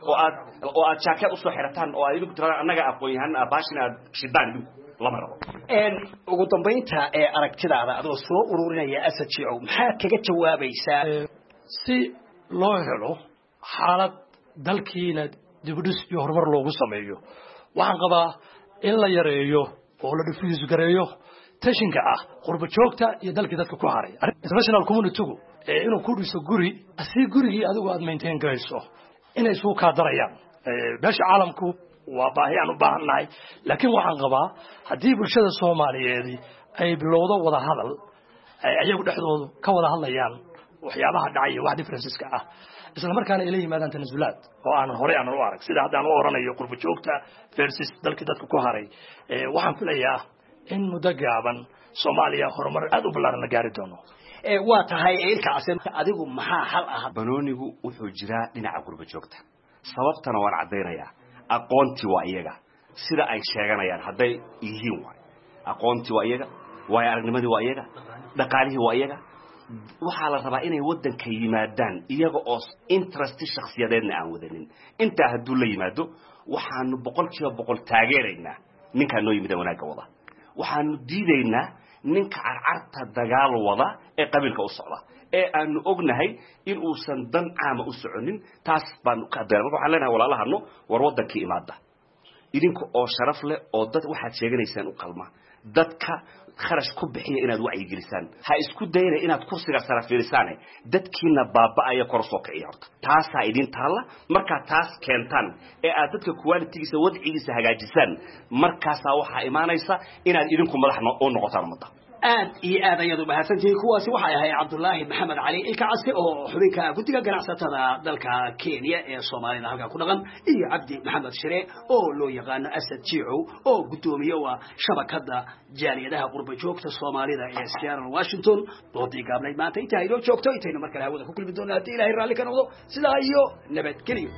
oo aad jaakad u soo xirataan oo aad tirada anaga aqoon-yahan baashina shidaan lama rabo ugu dambeynta aragtidaada adoo soo ururinaya SGO maxaa kaga jawaabaysaa si loo helo xaalad dalkiina dib u dhis iyo horumar loogu sameeyo waxaan qabaa in la yareeyo oo la diffuse gareeyo tashinka ah qurbo joogta iyo dalkii dadka ku haray international community inuu ku dhiso guri si gurigii adigu aad maintain garayso inay soo ka darayaan beesha caalamku waa baahi aan u baahannahay laakiin waxaan qabaa haddii bulshada Soomaaliyeed ay bilowdo wada hadal ayagu dhexdoodu ka wada hadlayaan waxyaabaha dhacay wax differenceska ah isla markaana ay leeyimaadaan tanasulaad oo aan hore aan u arag sida hadda aan u oranayo qurbo joogta versus dalkii dadka ku haray waxaan filayaa in muddo gaaban Soomaaliya horumar aad u ballaaran la gaari doono waa tahay ilkaas adigu maxaa xal ah banoonigu wuxuu jiraa dhinaca qurbo joogta sababtana waan cadeynayaa aqoontii waa iyaga sida ay sheeganayaan haday yihiin aqoontii waa iyaga way aragnimadii waa iyaga dhaqaalihii waa iyaga waxaa la rabaa inay wadanka yimaadaan iyaga oo interest shakhsiyadeedna aan wadanin inta haduu la yimaado waxaanu 100% taageeraynaa ninka noo yimid wanaagga wada waxaanu diidaynaa ninka carcarta dagaal wada ee qabiilka u socda ee aanu ognahay in uusan dan caama u soconin taas baan ka hadalay waxaan leenahay walaalahano war wadankii imaada idinka oo sharaf leh oo dad waxaad sheeganaysaan u qalma dadka kharash ku bixiya inaad wacyi gelisaan ha isku dayna inaad kursiga sarafiirisaan dadkiina baaba'aya kor soo kiciyo horta taas idin taala marka taas keentan ee aad dadka quality-giisa wadcigiisa hagaajisaan markaas waxa iimaanaysa inaad idinku madax u noqotaan umada aad iyo aad ayadu mahadsantihiin kuwaasi waxay ahayd Cabdullaahi Maxamed Cali ilkaasi oo xubinka guddiga ganacsatada dalka Kenya ee Soomaalida halka ku dhaqan iyo Cabdi Maxamed Shire oo loo yaqaan SGO oo gudoomiye waa shabakada jaaliyadaha qurbo joogta Soomaalida ee Seattle Washington doodii gaabnay maanta inta ay joogto intayna markale hawada ku kulmi doonaa hadii Ilaahay raalli ka noqdo sidaa iyo nabadgelyo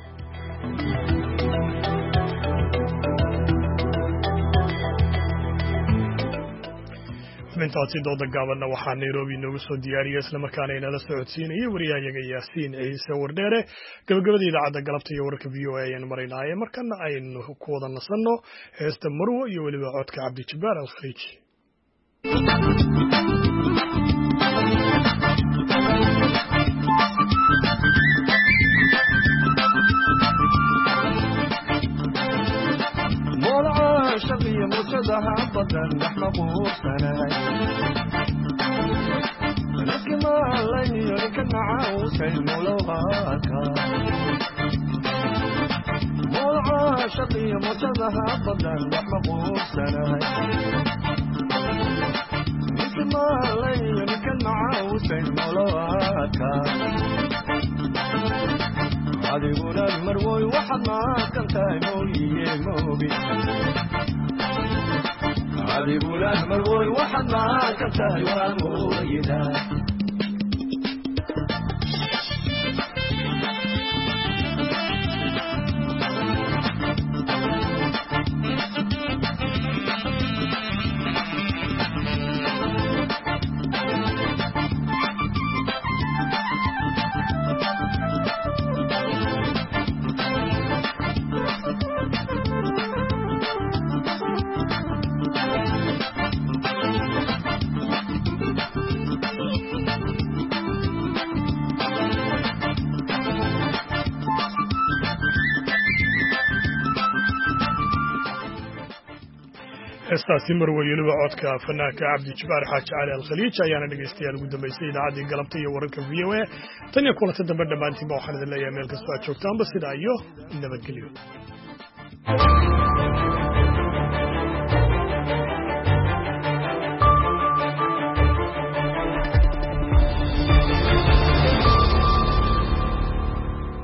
intaasi dooda gaabanna waxaa Nairobi noogu soo diyaariyay isla markaana inala socodsiinayay wariyahayaga Yaasiin Ciise Wardheere gabagabada idaacadda galabta iyo wararka VOA ayaan maraynaayeen markana aynu ku wada nasanno heesta Marwo iyo weliba codka Cabdi Jabbaar Al-Khaliiji شقي مرشدها أبدا نحن بوسناي لكن ما لن يركن عاوسي ملوغاكا مولعا شقي مرشدها أبدا نحن بوسناي لكن ما لن يركن عاوسي ملوغاكا adiguna marwoy waxaad maaqan tahay mooyiye moobi adiguna marwoy waxaad maaqan tahay waa mooyida heestaasi marwey weliba codka fanaanka cabdi jabbaar xaaji cali alkhaliij ayaana dhegaystayaal ugu dambaysay idaacaddii galabta iyo wararka v o a tan iyo kulanta dambe dhammaantiinba waxaan idin leeyahay meel kastoo aad joogtaanba sidaa iyo nabadgelyo